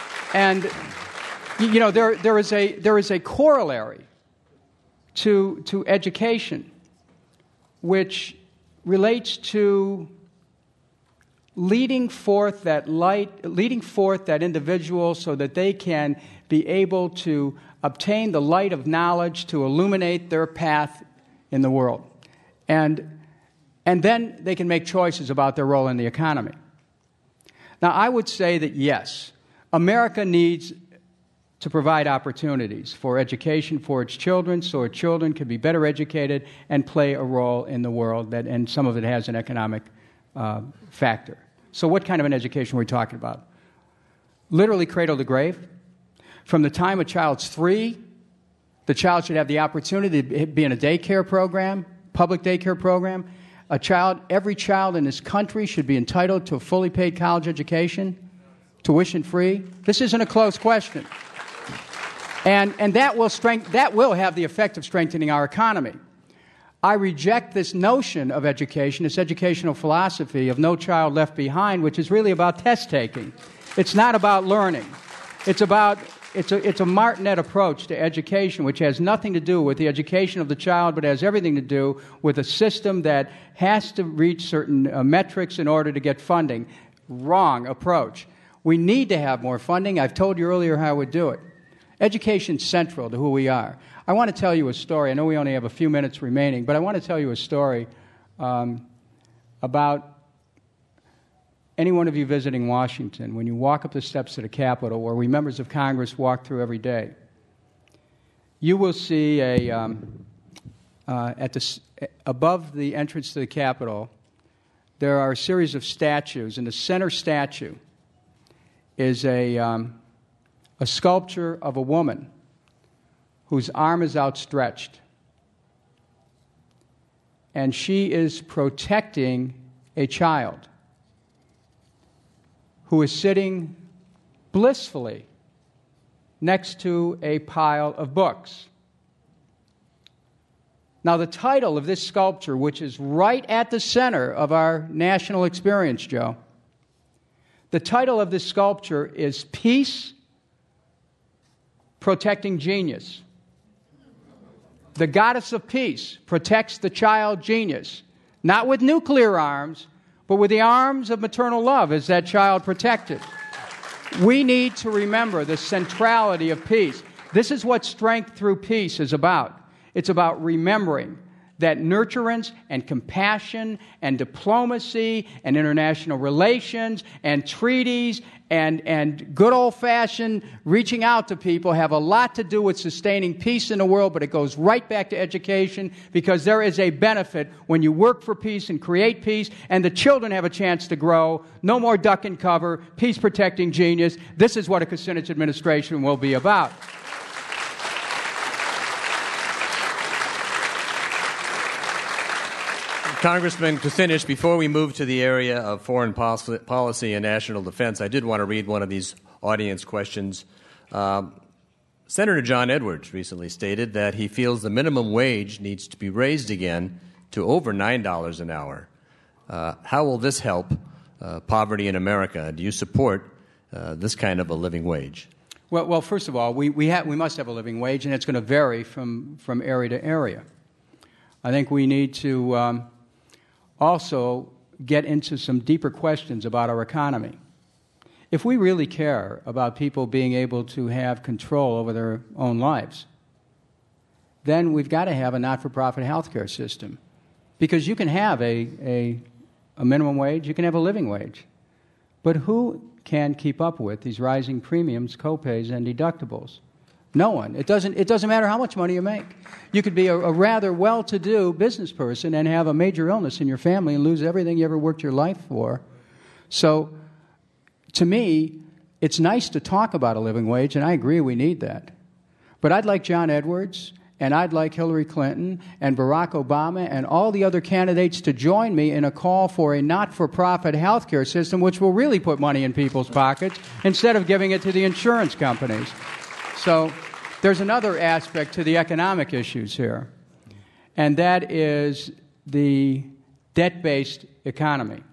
there is a corollary to education, which relates to leading forth that light, leading forth that individual so that they can be able to obtain the light of knowledge to illuminate their path in the world. And then they can make choices about their role in the economy. Now, I would say that yes, America needs to provide opportunities for education for its children so its children can be better educated and play a role in the world, and some of it has an economic factor. So what kind of an education are we talking about? Literally cradle to grave. From the time a child's 3, the child should have the opportunity to be in a daycare program, public daycare program. Every child in this country should be entitled to a fully paid college education, tuition free. This isn't a close question. And that will have the effect of strengthening our economy. I reject this notion of education, this educational philosophy of no child left behind, which is really about test taking. It's not about learning. It's a martinet approach to education, which has nothing to do with the education of the child, but has everything to do with a system that has to reach certain metrics in order to get funding. Wrong approach. We need to have more funding. I've told you earlier how we do it. Education's central to who we are. I want to tell you a story. I know we only have a few minutes remaining, but I want to tell you a story about any one of you visiting Washington, when you walk up the steps to the Capitol, where we members of Congress walk through every day, you will see above the entrance to the Capitol, there are a series of statues, and the center statue is a sculpture of a woman whose arm is outstretched. And she is protecting a child who is sitting blissfully next to a pile of books. Now, the title of this sculpture, which is right at the center of our national experience, Joe, the title of this sculpture is Peace Protecting Genius. The goddess of peace protects the child genius, not with nuclear arms, but with the arms of maternal love is that child protected. We need to remember the centrality of peace. This is what Strength Through Peace is about. It's about remembering that nurturance and compassion and diplomacy and international relations and treaties and good old-fashioned reaching out to people have a lot to do with sustaining peace in the world, but it goes right back to education, because there is a benefit when you work for peace and create peace, and the children have a chance to grow. No more duck and cover, peace protecting genius. This is what a Kucinich administration will be about. Congressman Kucinich, before we move to the area of foreign policy and national defense, I did want to read one of these audience questions. Senator John Edwards recently stated that he feels the minimum wage needs to be raised again to over $9 an hour. How will this help poverty in America? Do you support this kind of a living wage? Well, first of all, we must have a living wage, and it's going to vary from area to area. I think we need to also get into some deeper questions about our economy. If we really care about people being able to have control over their own lives, then we've got to have a not-for-profit health care system. Because you can have a minimum wage, you can have a living wage. But who can keep up with these rising premiums, copays, and deductibles? No one. It doesn't matter how much money you make. You could be a rather well-to-do business person and have a major illness in your family and lose everything you ever worked your life for. So, to me, it's nice to talk about a living wage, and I agree we need that. But I'd like John Edwards, and I'd like Hillary Clinton and Barack Obama and all the other candidates to join me in a call for a not-for-profit health care system which will really put money in people's pockets instead of giving it to the insurance companies. So there's another aspect to the economic issues here, and that is the debt-based economy.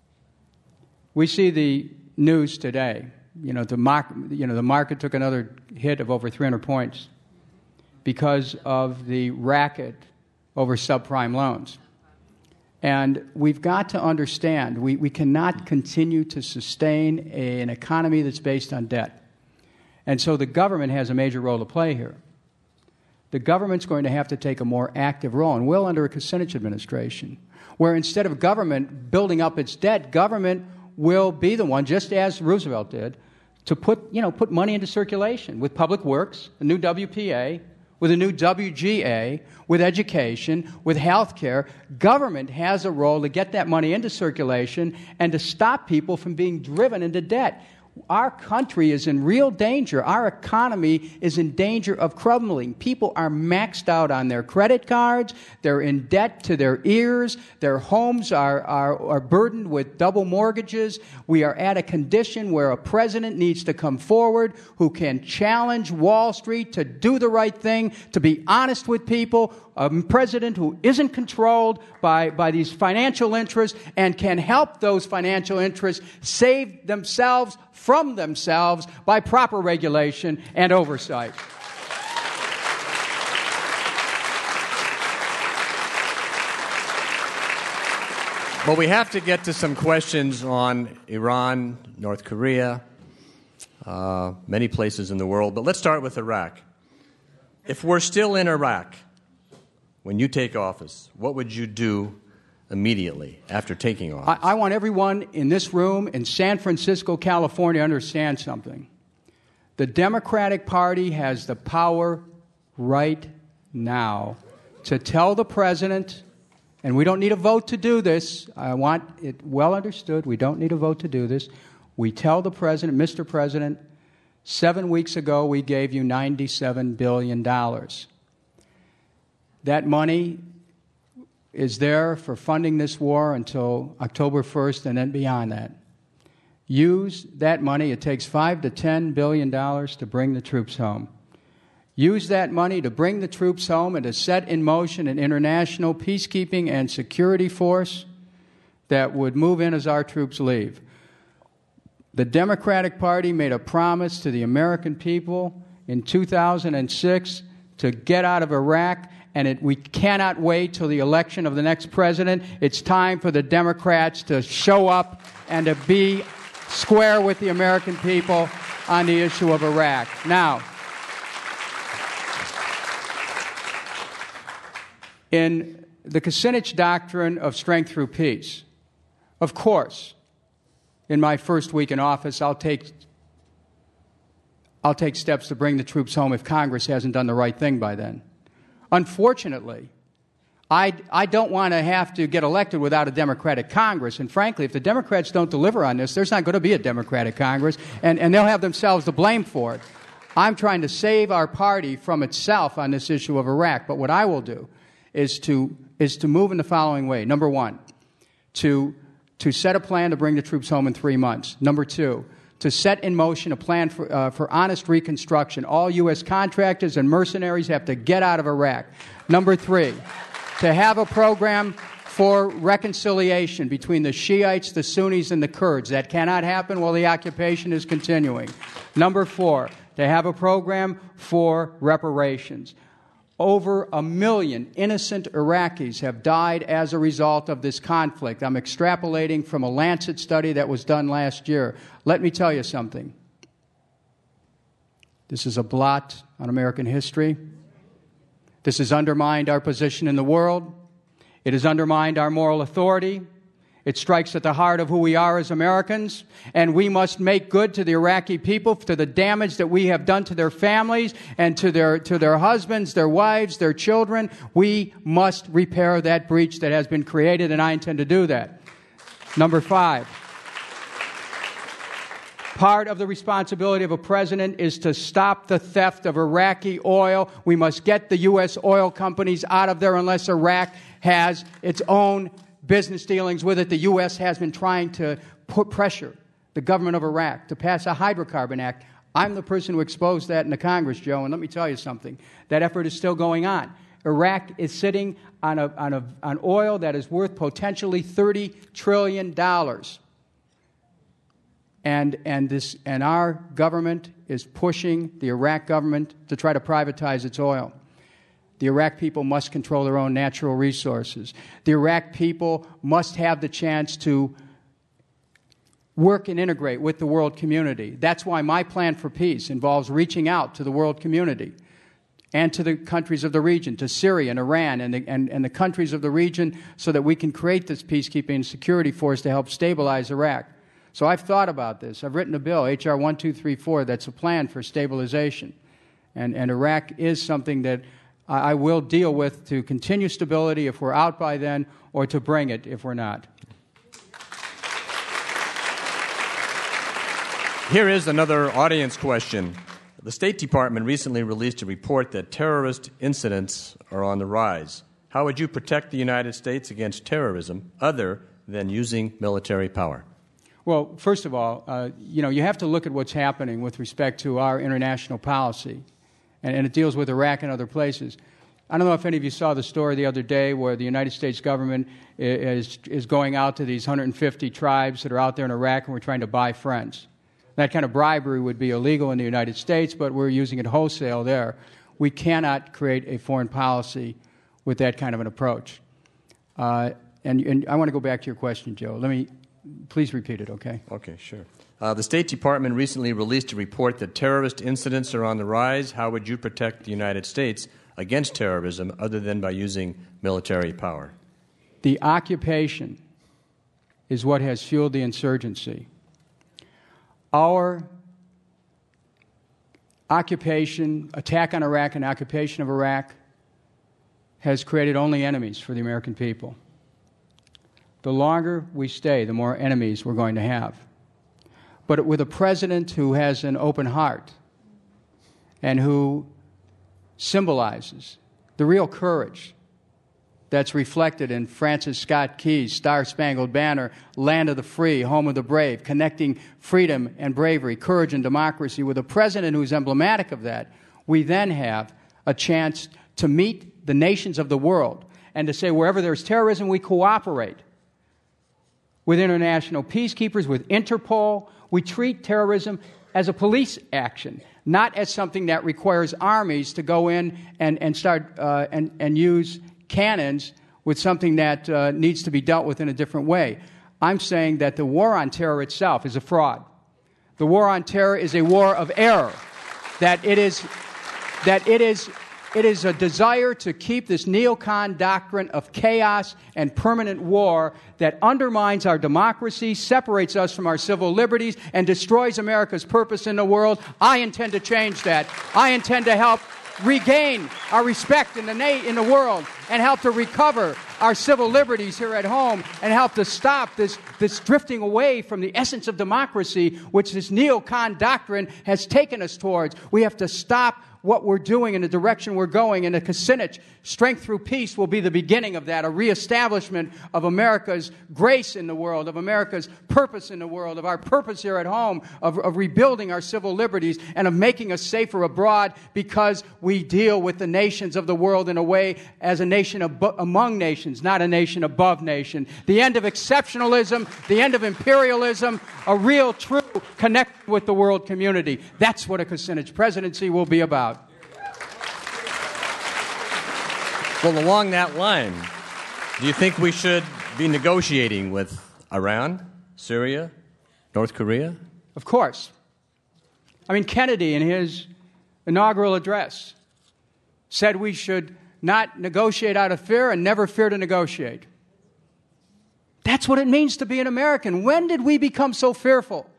We see the news today. The market took another hit of over 300 points because of the racket over subprime loans. And we've got to understand we cannot continue to sustain an economy that's based on debt. And so the government has a major role to play here. The government's going to have to take a more active role, and will under a Kucinich administration, where instead of government building up its debt, government will be the one, just as Roosevelt did, to put money into circulation with public works, a new WPA, with a new WGA, with education, with health care. Government has a role to get that money into circulation and to stop people from being driven into debt. Our country is in real danger. Our economy is in danger of crumbling. People are maxed out on their credit cards. They're in debt to their ears. Their homes are burdened with double mortgages. We are at a condition where a president needs to come forward who can challenge Wall Street to do the right thing, to be honest with people, a president who isn't controlled by these financial interests and can help those financial interests save themselves from themselves by proper regulation and oversight. Well, we have to get to some questions on Iran, North Korea, many places in the world, but let's start with Iraq. If we're still in Iraq when you take office, what would you do immediately after taking office? I want everyone in this room in San Francisco, California, to understand something. The Democratic Party has the power right now to tell the president, and we don't need a vote to do this. I want it well understood. We don't need a vote to do this. We tell the president, Mr. President, 7 weeks ago we gave you $97 billion. That money is there for funding this war until October 1st and then beyond that. Use that money. It takes $5 to $10 billion to bring the troops home. Use that money to bring the troops home and to set in motion an international peacekeeping and security force that would move in as our troops leave. The Democratic Party made a promise to the American people in 2006 to get out of Iraq, and we cannot wait till the election of the next president. It's time for the Democrats to show up and to be square with the American people on the issue of Iraq. Now, in the Kucinich doctrine of strength through peace, of course, in my first week in office, I'll take steps to bring the troops home if Congress hasn't done the right thing by then. Unfortunately, I don't want to have to get elected without a Democratic Congress. And frankly, if the Democrats don't deliver on this, there's not going to be a Democratic Congress, and they'll have themselves to blame for it. I'm trying to save our party from itself on this issue of Iraq. But what I will do is to move in the following way. Number one, to set a plan to bring the troops home in 3 months. Number two, to set in motion a plan for honest reconstruction. All U.S. contractors and mercenaries have to get out of Iraq. Number three, to have a program for reconciliation between the Shiites, the Sunnis, and the Kurds. That cannot happen while the occupation is continuing. Number four, to have a program for reparations. Over 1 million innocent Iraqis have died as a result of this conflict. I'm extrapolating from a Lancet study that was done last year. Let me tell you something. This is a blot on American history. This has undermined our position in the world. It has undermined our moral authority. It strikes at the heart of who we are as Americans, and we must make good to the Iraqi people, to the damage that we have done to their families and to their husbands, their wives, their children. We must repair that breach that has been created, and I intend to do that. Number five, part of the responsibility of a president is to stop the theft of Iraqi oil. We must get the U.S. oil companies out of there unless Iraq has its own business dealings with it. The U.S. has been trying to put pressure the government of Iraq to pass a hydrocarbon act. I'm the person who exposed that in the Congress, Joe, and let me tell you something. That effort is still going on. Iraq is sitting on oil that is worth potentially $30 trillion. And our government is pushing the Iraq government to try to privatize its oil. The Iraq people must control their own natural resources. The Iraq people must have the chance to work and integrate with the world community. That's why my plan for peace involves reaching out to the world community and to the countries of the region, to Syria and Iran and the countries of the region, so that we can create this peacekeeping and security force to help stabilize Iraq. So I've thought about this. I've written a bill, H.R. 1234, that's a plan for stabilization. And Iraq is something that I will deal with to continue stability if we're out by then, or to bring it if we're not. Here is another audience question. The State Department recently released a report that terrorist incidents are on the rise. How would you protect the United States against terrorism other than using military power? Well, first of all, you have to look at what's happening with respect to our international policy. And it deals with Iraq and other places. I don't know if any of you saw the story the other day where the United States government is going out to these 150 tribes that are out there in Iraq, and we're trying to buy friends. That kind of bribery would be illegal in the United States, but we're using it wholesale there. We cannot create a foreign policy with that kind of an approach. And I want to go back to your question, Joe. Please repeat it, okay? Okay, sure. The State Department recently released a report that terrorist incidents are on the rise. How would you protect the United States against terrorism other than by using military power? The occupation is what has fueled the insurgency. Our occupation, attack on Iraq and occupation of Iraq has created only enemies for the American people. The longer we stay, the more enemies we're going to have. But with a president who has an open heart and who symbolizes the real courage that's reflected in Francis Scott Key's Star-Spangled Banner, Land of the Free, Home of the Brave, connecting freedom and bravery, courage and democracy, with a president who's emblematic of that, we then have a chance to meet the nations of the world and to say wherever there's terrorism, we cooperate with international peacekeepers, with Interpol. We treat terrorism as a police action, not as something that requires armies to go in and start and use cannons with something that needs to be dealt with in a different way. I'm saying that the war on terror itself is a fraud. The war on terror is a war of error. That it is a desire to keep this neocon doctrine of chaos and permanent war that undermines our democracy, separates us from our civil liberties, and destroys America's purpose in the world. I intend to change that. I intend to help regain our respect in the world and help to recover our civil liberties here at home and help to stop this drifting away from the essence of democracy, which this neocon doctrine has taken us towards. We have to stop what we're doing in the direction we're going, and the Kucinich, Strength Through Peace, will be the beginning of that, a reestablishment of America's grace in the world, of America's purpose in the world, of our purpose here at home, of rebuilding our civil liberties, and of making us safer abroad, because we deal with the nations of the world in a way as a nation among nations, not a nation above nation. The end of exceptionalism, the end of imperialism, a real, true connection with the world community. That's what a Kucinich presidency will be about. Well, along that line, do you think we should be negotiating with Iran, Syria, North Korea? Of course. I mean, Kennedy, in his inaugural address, said we should not negotiate out of fear and never fear to negotiate. That's what it means to be an American. When did we become so fearful?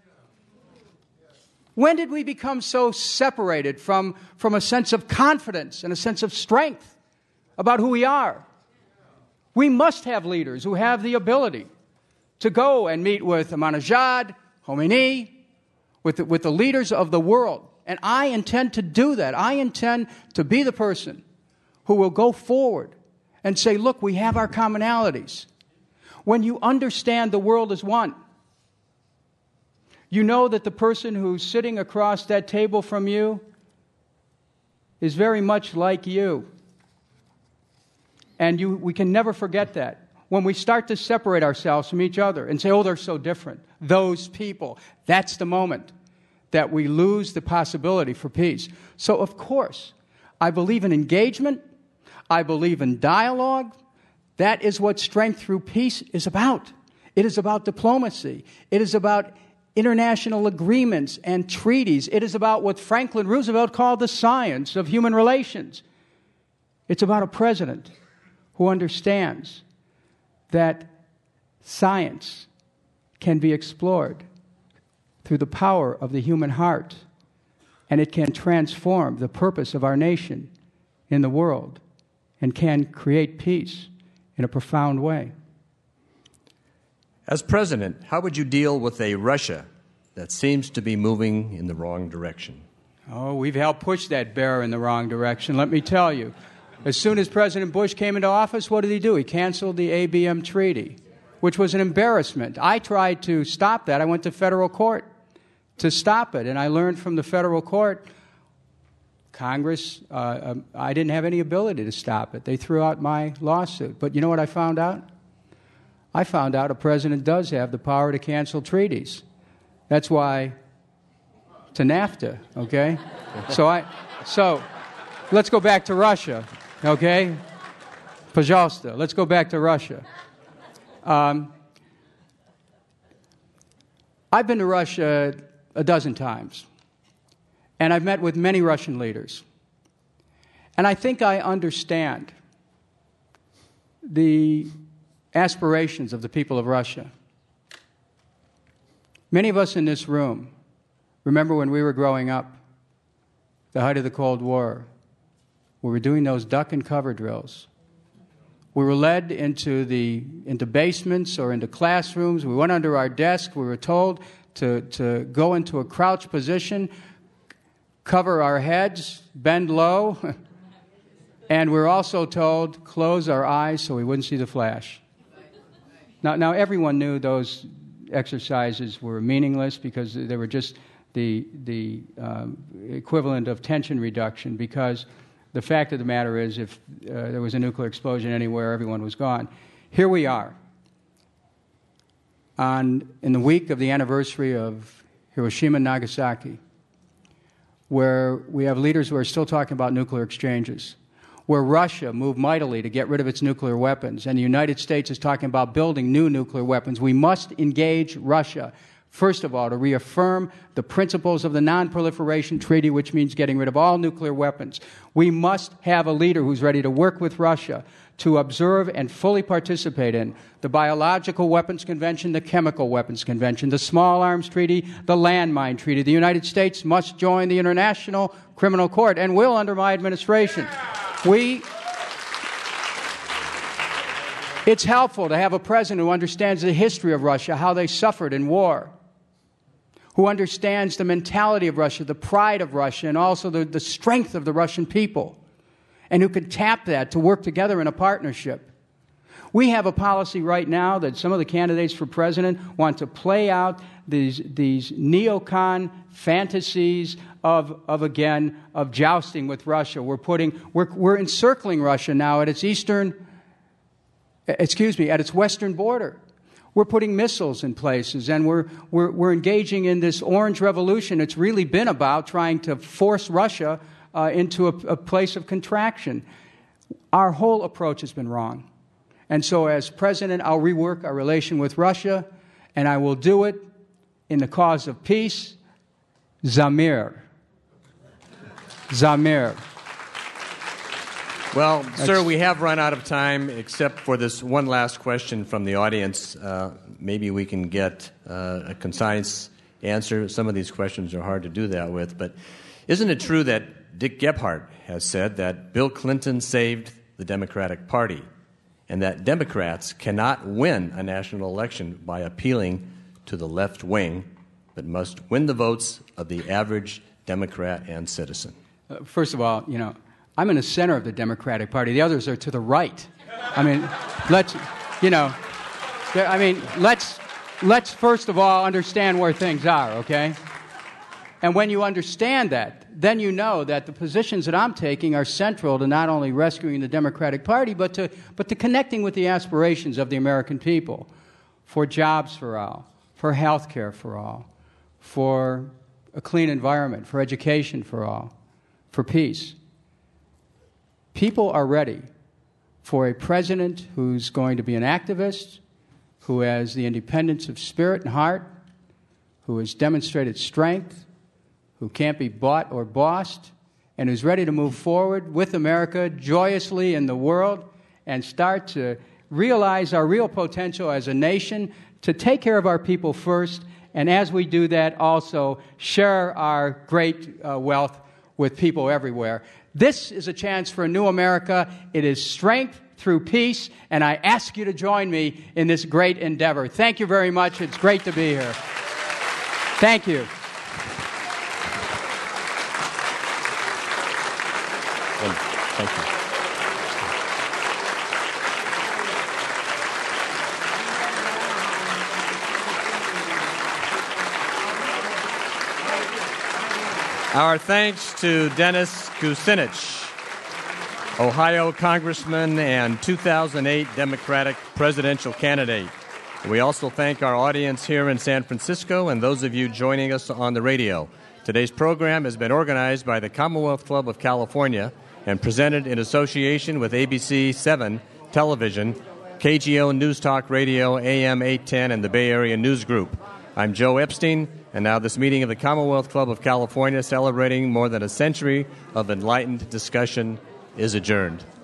When did we become so separated from a sense of confidence and a sense of strength about who we are? We must have leaders who have the ability to go and meet with Ahmadinejad, Khomeini, with the leaders of the world. And I intend to do that. I intend to be the person who will go forward and say, look, we have our commonalities. When you understand the world as one, you know that the person who's sitting across that table from you is very much like you. And we can never forget that. When we start to separate ourselves from each other and say, oh, they're so different, those people, that's the moment that we lose the possibility for peace. So, of course, I believe in engagement. I believe in dialogue. That is what Strength Through Peace is about. It is about diplomacy. It is about international agreements and treaties. It is about what Franklin Roosevelt called the science of human relations. It's about a president who understands that science can be explored through the power of the human heart, and it can transform the purpose of our nation in the world and can create peace in a profound way. As president, how would you deal with a Russia that seems to be moving in the wrong direction? Oh, we've helped push that bear in the wrong direction, let me tell you. As soon as President Bush came into office, what did he do? He canceled the ABM treaty, which was an embarrassment. I tried to stop that. I went to federal court to stop it, and I learned from the federal court, Congress, I didn't have any ability to stop it. They threw out my lawsuit. But you know what I found out? I found out a president does have the power to cancel treaties. That's why to NAFTA, okay? So let's go back to Russia, okay? Пожалуйста, let's go back to Russia. I've been to Russia a dozen times, and I've met with many Russian leaders. And I think I understand the aspirations of the people of Russia. Many of us in this room remember when we were growing up, the height of the Cold War, we were doing those duck and cover drills. We were led into basements or into classrooms. We went under our desk. We were told to go into a crouch position, cover our heads, bend low, and we were also told close our eyes so we wouldn't see the flash. Now everyone knew those exercises were meaningless because they were just the equivalent of tension reduction, because the fact of the matter is if there was a nuclear explosion anywhere, everyone was gone. Here we are, in the week of the anniversary of Hiroshima and Nagasaki, where we have leaders who are still talking about nuclear exchanges, where Russia moved mightily to get rid of its nuclear weapons, and the United States is talking about building new nuclear weapons. We must engage Russia, first of all, to reaffirm the principles of the Non-Proliferation Treaty, which means getting rid of all nuclear weapons. We must have a leader who's ready to work with Russia to observe and fully participate in the Biological Weapons Convention, the Chemical Weapons Convention, the Small Arms Treaty, the Landmine Treaty. The United States must join the International Criminal Court, and will under my administration. It's helpful to have a president who understands the history of Russia, how they suffered in war, who understands the mentality of Russia, the pride of Russia, and also the strength of the Russian people, and who can tap that to work together in a partnership. We have a policy right now that some of the candidates for president want to play out these neocon fantasies of jousting with Russia. We're encircling Russia now at its its western border. We're putting missiles in places, and we're engaging in this orange revolution. It's really been about trying to force Russia into a place of contraction. Our whole approach has been wrong. And so as president, I'll rework our relation with Russia, and I will do it in the cause of peace. Zamir. Zamir. Well, sir, we have run out of time, except for this one last question from the audience. Maybe we can get a concise answer. Some of these questions are hard to do that with. But isn't it true that Dick Gephardt has said that Bill Clinton saved the Democratic Party, and that Democrats cannot win a national election by appealing to the left wing, but must win the votes of the average Democrat and citizen? First of all, I'm in the center of the Democratic Party. The others are to the right. I mean, let's first of all understand where things are, okay? And when you understand that, then you know that the positions that I'm taking are central to not only rescuing the Democratic Party, but to connecting with the aspirations of the American people for jobs for all, for health care for all, for a clean environment, for education for all, for peace. People are ready for a president who's going to be an activist, who has the independence of spirit and heart, who has demonstrated strength, who can't be bought or bossed, and who's ready to move forward with America joyously in the world and start to realize our real potential as a nation, to take care of our people first, and as we do that, also share our great wealth with people everywhere. This is a chance for a new America. It is strength through peace, and I ask you to join me in this great endeavor. Thank you very much. It's great to be here. Thank you. Thank you. Our thanks to Dennis Kucinich, Ohio Congressman and 2008 Democratic presidential candidate. We also thank our audience here in San Francisco and those of you joining us on the radio. Today's program has been organized by the Commonwealth Club of California and presented in association with ABC 7 Television, KGO News Talk Radio, AM 810, and the Bay Area News Group. I'm Joe Epstein, and now this meeting of the Commonwealth Club of California, celebrating more than a century of enlightened discussion, is adjourned.